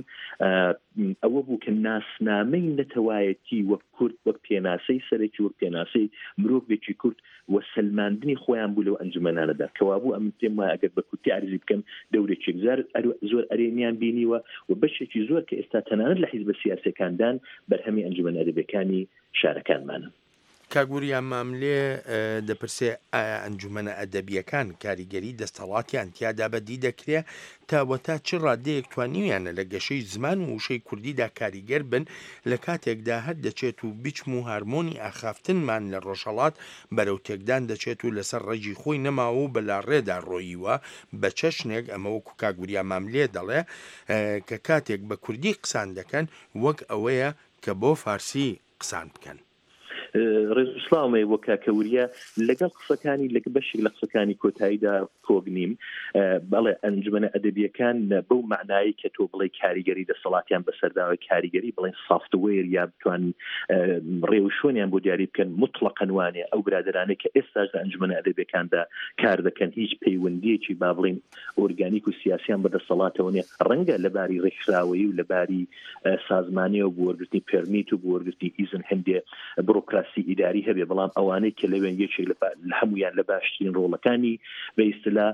ئەوە بوو کە ناسنامەی نەتەوایەتی وەک کورد وەک پێناسەی سەرێکی وەک پێناسەی مرۆڤێکی کورد و سلماندنی خۆیان بوو لەو ئەنجومەنانەدا کەوابوو ئەم پێم وایە ئەگەر بە کورتی عەرزی بکەم دەورێکی زۆر ئەرێنیان بینیوە و بەشێکی زۆر کە ئێستا تەنانەت لە حیزبە سیاسیەکاندان بەرهەمی ئەنجومەنە ئەدەبیەکانی شارەکانمانن. کاگوریان ماملێ دەپرسێ ئایا ئەنجومەنە ئەدەبیەکان کاریگەری دەستەڵاتیان تیادا بەدی دەکرێ تاوەتا چ ڕادەیەک توانیویانە لە گەشەی زمان و وشەی کوردیدا کاریگەر بن لە کاتێکدا هەر دەچێت و بیچم و هارمۆنی ئاخافتنمان لە ڕۆژهەڵات بەرەو تێکدان دەچێت و لەسەر ڕێژی خۆی نەماوە و بەلاڕێدا ڕۆییوە بە چەشنێک ئەمە وەکو کاگوریان ماملێ دەڵێ کە کاتێک بە کوردی قسان دەکەن وەک ئەوەیە کە بۆ فارسی قسان بکەن. ڕێزوسڵامی وە کاکەوریا لەگەڵ قسەکانی لەگە بەشێک لە قسەکانی کۆتاییدا کۆگنیم بەڵێ ئەنجومەنە ئەدەبیەکان بەو معنایی کە تۆ بڵێ کاریگەری دەسەڵاتیان بەسەرداوای کاریگەری بڵێن سافتوێر یا بتوان ڕێوشۆنیان بۆ دیاری بکەن مطلقاً وانێ ئەو برادرانەی کە ئێستاش لە ئەنجومەنە ئەدەبیەکاندا کار دەکەن هیچ پەیوەندیەکی با بڵێن ئۆرگانیک و سیاسیان بەدەسەڵاتەوە نیە ڕەنگە لەباری ڕێکخراوەیی و لەباری سازمانی و بۆ وەرگرتنی پەرمیت و بۆ وەرگرتنی ئیزن هەندێ بڕۆکراسی ئیداری هەبێ بەڵام ئەوانەی کە لەوێن یەکێک لە هەمویان لە باشترین ڕۆڵەکانی بە ئیستیلا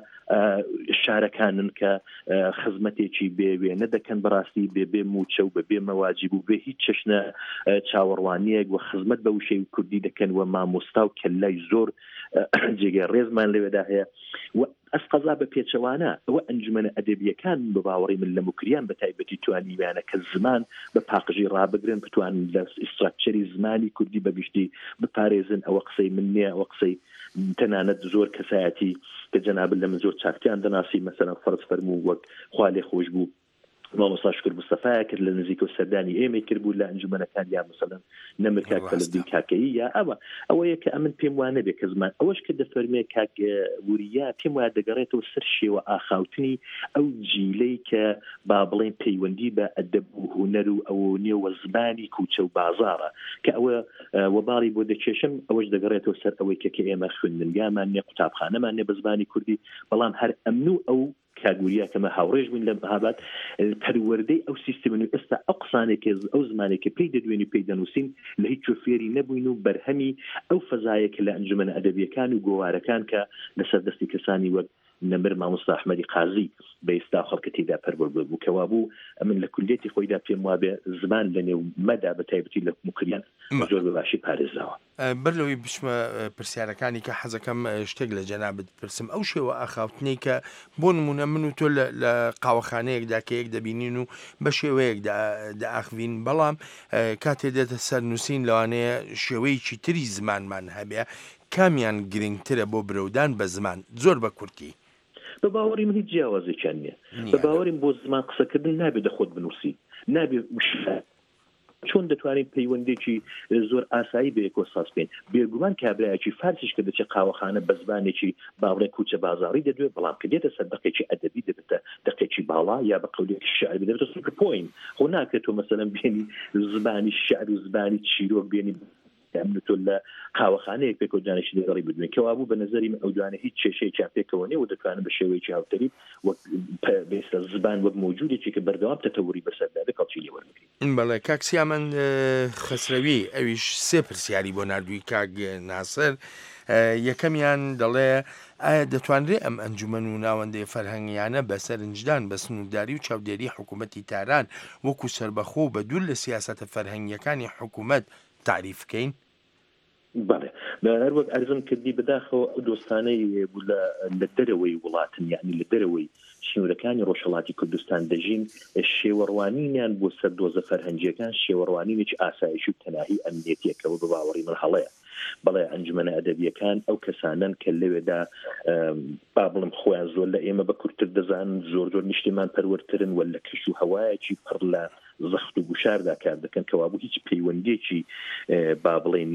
شارەکانن کە خزمەتێکی بێوێنە دەکەن بەڕاستی بێ موچە و بەبێ مەواجیب و بێ هیچ چەشنە چاوەڕوانیەک و خزمەت بە وشەی کوردی دەکەن و مامۆستا و کەلای زۆر جێگە ڕێزمان لەوێدا هەیە و ئەس قەزا بە پێچەوانە ئەوە ئەنجومەنە ئەدەبیەکان بە باوەڕی من لە مکریان بە تایبەتی توانیویانە کە زمان بە پاقژی ڕابگرن بتوانن لە ئیستراکچەری زمانی کوردی بەگشتی بپارێزن ئەوە قسەی من نییە ئەوە قسەی تەنانەت زۆر کەسایەتی کە جەنابن لە من زۆر چاکتیان دەناسی مەسەلەن فەرز فەرموو وەک خوا لێ خۆش بوو مامۆستا شکر مستەفا کرد لە نزیکە و سەردانی ئێمە کرد بوو لە ئەنجومەنەکان یا مەسەلەن نەمر کاک فەلەدین کاکەیی یا ئەوەیە کە ئەمن پێم وانە بێ کە زمان ئەوەش کە دەفەرمێ کاک وریا پێم وایە دەگەڕێتەوە سەر شێوە ئاخاوتنی ئەو جیلەی کە با بڵێن پەیوەندی بە ئەدەب و هونەر و ئەوە نێوە زمانی کوچە و بازاڕە کە ئەوە وەباڵی بۆ دەکێشم ئەوەش دەگەڕێتەوە سەر ئەوەی کە ئێمە خوێندنگامان نیە قوتابخانەمان نیە بە زمانی کوردی بەڵام هەر ئەمن و ئەو کاگوریا کەمە هاوڕێژ بوون لە هابات پەروەردەی ئەو سیستمن و ئێستا ئەو قسانێک ئەو زمانێکە پێی دەدوێنی پێی دەنووسین لە هیچ فێری نەبووین و بەرهەمی ئەو فەزایەکە لە ئەنجومەنە ئەدەبیەکان و گۆوارەکان کە لەسەر دەستی کەسانی وەک نەمر مامۆستا ئەحمەدی قازی بە ئێستا خەڵکە تێدا پەروەردە بوو کەوا بوو من لە کولێتی خۆیدا پێم وابێ زمان لە نێو مەدا بە تایبەتی لە مکریان زۆر بەباشی پارێزراوە. بەرلەوەی بچمە پرسیارەکانی کە حەزەکەم شتێک لە جەنابت پرسم ئەو شێوە ئاخاوتنەی کە بۆ نمونە من و تۆ لە قاوەخانەیەکدا کە یەک دەبینین و بە شێوەیەک داخوین بەڵام کاتێ دێتە سەر نووسین لەوانەیە شێوەیەکی تری زمانمان هەبێ کامیان گرنگترە بۆ برەودان بە زمان زۆر بە کورتی بە باوەڕی من هیچ جیاوازێکیان نییە بە باوەڕیم بۆ زمان قسەکردن نابێت دەخۆت بنووسی نابێت چۆن دەتوانین پەیوەندێکی زۆر ئاسایی بە ئێکۆساس بین بێگومان کابراایکی فارسیش کە دەچێت قاوەخانە بە زبانێکی باڵێ کوچە بازاڕی دەدوێت بەڵام کە دێتە سەر دەقێکی ئەدەبی دەبێتە دەقێکی باڵا یا بە قەولێکی شعری دەبێتە سوپر پۆین خۆ ناکرێت تۆ مەسەلەن بێنی زبانی شعر و زبانی چیرۆک بێنی تۆ لە قاوەخانەیەک پێکۆجانێکی دەگەڕی بدوێن کەوابوو بە نەزەری من ئەودوانە هیچ کێشەیەکیان پێکەوە نیە و دەتوانن بە شێوەیەکی هاوتەری وەک بێستە زبان وەک موجودێکی کە بەردەوام تەتەوری بەسەردا بکەڵکی لێ وەربگرین. بەڵێ کاکسیامەن خەسرەوی ئەویش سێ پرسیاری بۆ نردووی کاک ناسر یەکەمیان دەڵێ ئایا دەتوانرێت ئەم ئەنجومەن و ناوەندەی فەرهەنگیانە بە سەرنجدان بە سنوورداری و چاودێری حکوومەتی تاران وەکو سەربەخۆ و بە دوور لە سیاسەتە فەرهەنگیەکانی حکوومەت تعریفکەین؟ بەڵێ هەر وەک ئەرزم کردی بەداخەوە دۆستانەی لە دەرەوەی وڵاتن یعنی لە دەرەوەی شنوورەکانی ڕۆژهەڵاتی کوردستان دەژین شێوەڕوانینیان بۆ سەر دۆزە فەرهەنگیەکان شێوەڕوانینێکی ئاسایشی و تەناهی ئەمنیەتیەکەوە بە باوەڕی من هەڵەیە بەڵێ ئەنجومەنە ئەدەبیەکان ئەو کەسانن کە لەوێدا با بڵم خۆیان زۆر لە ئێمە بە کورتتر دەزانن زۆر نیشتیمان پەروەرترن وە لە کەش و هەوایەکی پڕ لە زەخت و گوشاردا کار دەکەن کەوابوو هیچ پەیوەندێکی با بڵێن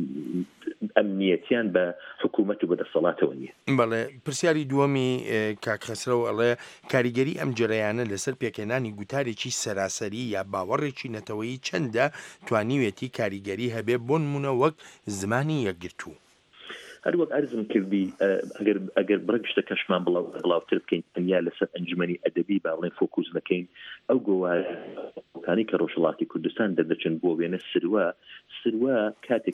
ئەمنیەتیان بە حکوومەت و بەدەسەڵاتەوە نییە. بەڵێ پرسیاری دووەمی کاک خەسرەوە ئەڵێ کاریگەری ئەم جەرەیانە لەسەر پێکێنانی گوتارێکی سەراسەری یا باوەڕێکی نەتەوەیی چەندە توانیوێتی کاریگەری هەبێ بۆ نمونە وەک زمانی یەکگرتوو. هەروەک ئەرزم کردی ئەگەر بڕێک شتە کەشمان بڵاوتر بکەین تەنیا لەسەر ئەنجومەنی ئەدەبی با بڵێن فۆکوس نەکەین ئەو گۆوارەکانی کە ڕۆژهەڵاتی کوردستان دەردەچن بۆ وێنە سروە کاتێک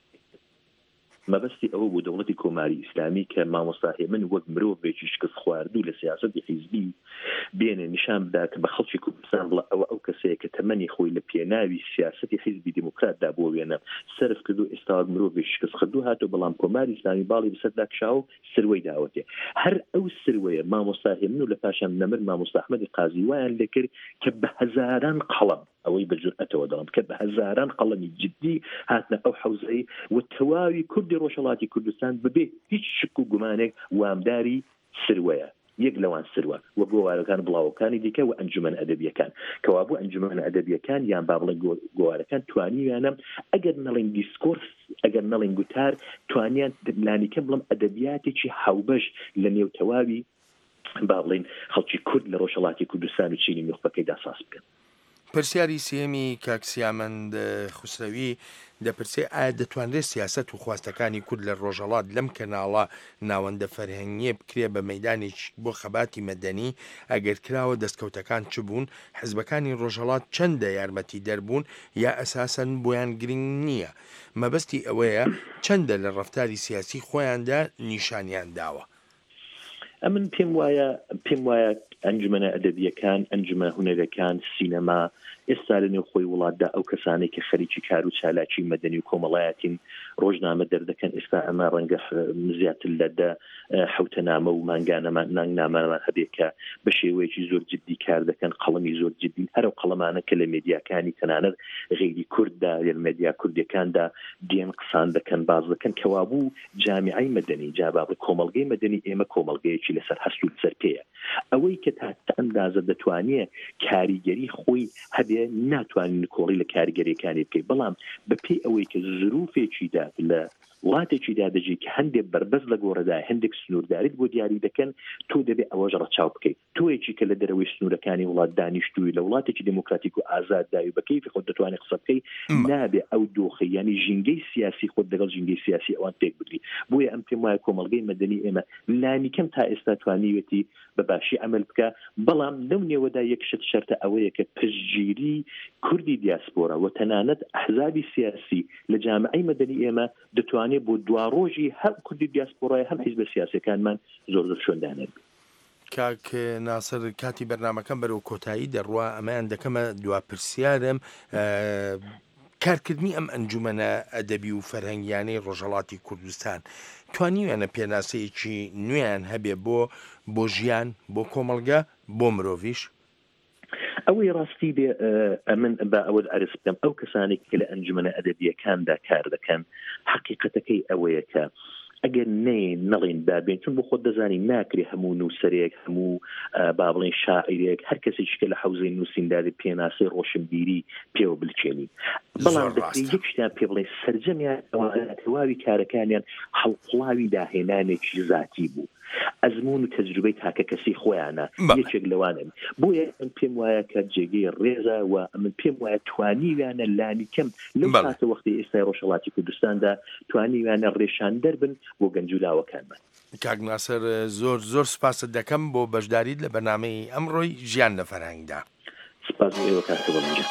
مەبەستی ئەوە بۆ دەوڵەتی کۆماری ئیسلامی کە مامۆستا هێمن وەک مرۆڤێکی شکست خواردوو لە سیاسەتی حیزبی بێنێ نیشان بدا کە بە خەڵکی کوردستان بڵێ ئەو کەسەیە کە تەمەنی خۆی لە پێناوی سیاسەتی حیزبی دیموکراتدا بۆ وێنە سەرف کردو ئێستا مرۆڤێکی شکست خواردوو هاتۆ بەڵام کۆماری ئیسلامی باڵی بەسەردا کشاو سروەی داوەتێ هەر ئەو سروەیە مامۆستا هێمن و لە پاشان نەمر مامۆستا ئەحمەدی قازی وایان لێکرد کە بە هەزاران قەڵەم ئەوەی بە جورئەتەوە دەڵم کە بە هەزاران قەڵەمی جددی هاتنە ئەو حەوزەی و تەواوی کوردی ڕۆژهەڵاتی کوردستان ببێ هیچ شک و گومانێک وامداری سروەیە یەک لەوان سروە وە گۆوارەکان بڵاوەکانی دیکە و ئەنجومەن ئەدەبیەکان کەوابوو ئەنجومەن ئەدەبیەکان یان با بڵێن گۆوارەکان توانیویانە ئەگەر نەڵێن دیسکۆرس ئەگەر نەڵێن گوتار توانیان لانیکە بڵم ئەدەبیاتێکی هاوبەش لە نێو تەواوی با بڵێن خەڵکی کورد لە ڕۆژهەڵاتی کوردستان و چینی نوخبەکەیدا ساس بکەن. پرسیاری سێمی کاکسیامەند خوسرەوی دەپرسێ ئایا دەتوانرێت سیاست و خواستەکانی کورد لە ڕۆژهەڵات لەم کەناڵە ناوەندە فەرهەنگیە بکرێ بە مەیدانێک بۆ خەباتی مەدەنی ئەگەر کراوە دەستکەوتەکان چ بوون حزبەکانی ڕۆژهەڵات چەندە یارمەتی دەربوون یا ئەساسەن بۆیان گرنگ نییە مەبەستی ئەوەیە چەندە لە ڕەفتاری سیاسی خۆیاندا نیشانیان داوە. ئەمن پێم وایە ئەنجومەنە ئەدەبیەکان ئەنجومە هونەرەکان سینەما ئێستا لە نێو خۆی وڵاتدا ئەو کەسانێک کە خەریکی کار و چالاکی مەدەنی و کۆمەڵایەتین ڕۆژنامە دەردەکەن ئێستا ئەمە ڕەنگە زیاتر لە حوتەنامە و مانگنامەمان هەبێ کە بە شێوەیەکی زۆر جددی کار دەکەن قەڵەمی زۆر جددین هەرو قەڵەمانە کە لە مێدیاکانی تەنانەت غێری کورددا لە مێدیا کوردەکاندا دێن قسان دەکەن باز دەکەن کەوابوو جامیعەی مەدەنی جاباڵی کۆمەڵگەی مەدەنی ئێمە کۆمەڵگەیەکی لەسەر هەست و سەر پێیە ئەوەی کە تا ئەندازە دەتوانێت کاریگەری خۆی هەبێ ناتوانین کۆڵی لە کاریگەریەکانی بکەیت بەڵام بەپێی ئەوەی کە ظروفێکیدا لە وڵاتێکی دادەجی کە هەندێک بربەز لە گۆڕەدای هەندێک سنوورداریت بۆ دیاری دەکەن تۆ دەبێت ئەوەش ڕەچاو بکەیت تۆیەکی کە لە دەرەوەی سنوورەکانی وڵات دانیشتووی لە وڵاتێکی دموکراتیک و ئازادداوی بە کەیفی خۆت دەتوانێت قسە بکەیت نابێ ئەو دۆخی ینی ژینگەی سیاسی خۆت لەگەڵ ژینگەی سیاسی ئەوان تێک بدری بۆیە ئەم پێم وایە کۆمەڵگەی مەدەنی ئێمە لانیکەم تا ئێستا توانیوێتی بە باشی ئەمەل بکە بەڵام لەو نێوەدا یەک شەرتە ئەوەیە کە پشتگیری کوردی دیاسپۆرا و تەنانەت ئەحزابی سیاسی لە جامعەی مەدەنی ئێمە دەتوانێت بۆ دواڕۆژی هەم کوردی دیاسپۆرای هەم حیزب سیاسەکانمان زۆر شوێندانێت. کاک ناسر کاتی بەرنامەکەم بەرەو کۆتایی دەڕوا ئەمەیان دەکەمە دوا پرسیارم کارکردنی ئەم ئەنجومەنە ئەدەبی و فەرهەنگیانەی ڕۆژهەڵاتی کوردستان توانیویانە پێناسەیەکی نوێیان هەبێ بۆ ژیان بۆ کۆمەڵگە بۆ مرۆڤیش ئەوەی ڕاستی بێ ئەمن بە ئەوە ئەرز بکەم ئەو کەسانێک کە لە ئەنجومەنە ئەدەبیەکاندا کار دەکەن حقیقەتەکەی ئەوەیە کە ئەگەر نەڵێن بابێن چون بۆ خۆت دەزانی ناکرێ هەموو نووسەرێک هەموو با بڵێن شاعیرێک هەر کەسێکی کە لە حەوزەی نووسینداری پێناسەی ڕۆشنبیری پێوە بلچێنی بەڵام یەک شتیان پێ بڵێن سەرجەمیان تەواوی کارەکانیان هەڵقڵاوی داهێنانێکی ذاتی بوو ئەزمون و تەجروبەی تاکە کەسی خۆیانە یەکێک لەوانن بۆیە من پێم وایە کە جێگەی ڕێزە و من پێم وایە توانیویانە لانیکەم لەو کاتە وەختی ئێستای ڕۆژهەڵاتی کوردستاندا توانیویانە ڕێشان دەربن بۆ گەنجولاوەکانمان. کاک ناسر زۆر سپاست دەکەم بۆ بەشداریت لە بەرنامەی ئەمڕۆی ژیان لە فەرهەنگدا. سپاس ئێوە کاتە بەمجە.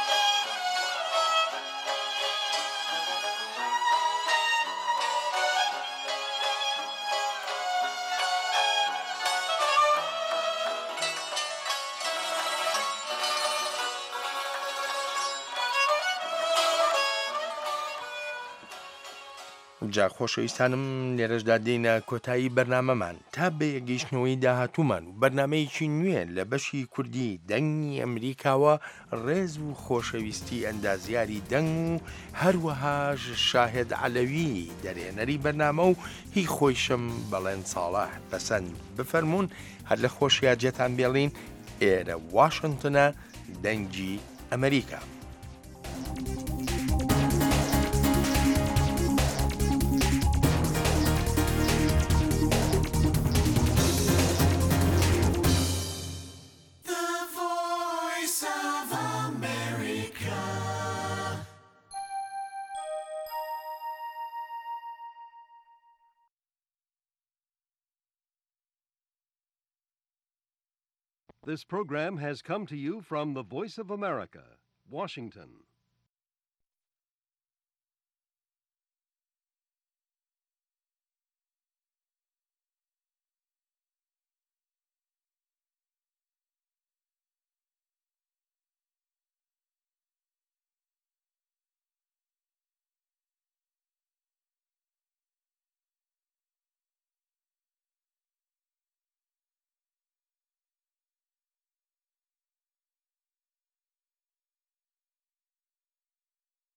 جا خۆشەویستانم لێرەشدا دێنە کۆتایی بەرنامەمان تا بە یەگەیشتنەوەی داهاتوومان و بەرنمەیەکی نوێ لە بەشی کوردی دەنگی ئەمریکاوە ڕێز و خۆشەویستی ئەندازیاری دەنگ و هەروەهاش شاهد عەلەوی دەرێنەری بەرنامە و هی خۆیشم بەڵێن ساڵح پەسەند بفەرمونون هەر لە خۆشیاجێتان بێڵین ئێرە واشنگتنە دەنگی ئەمریکا. This program has come to you from the Voice of America, Washington.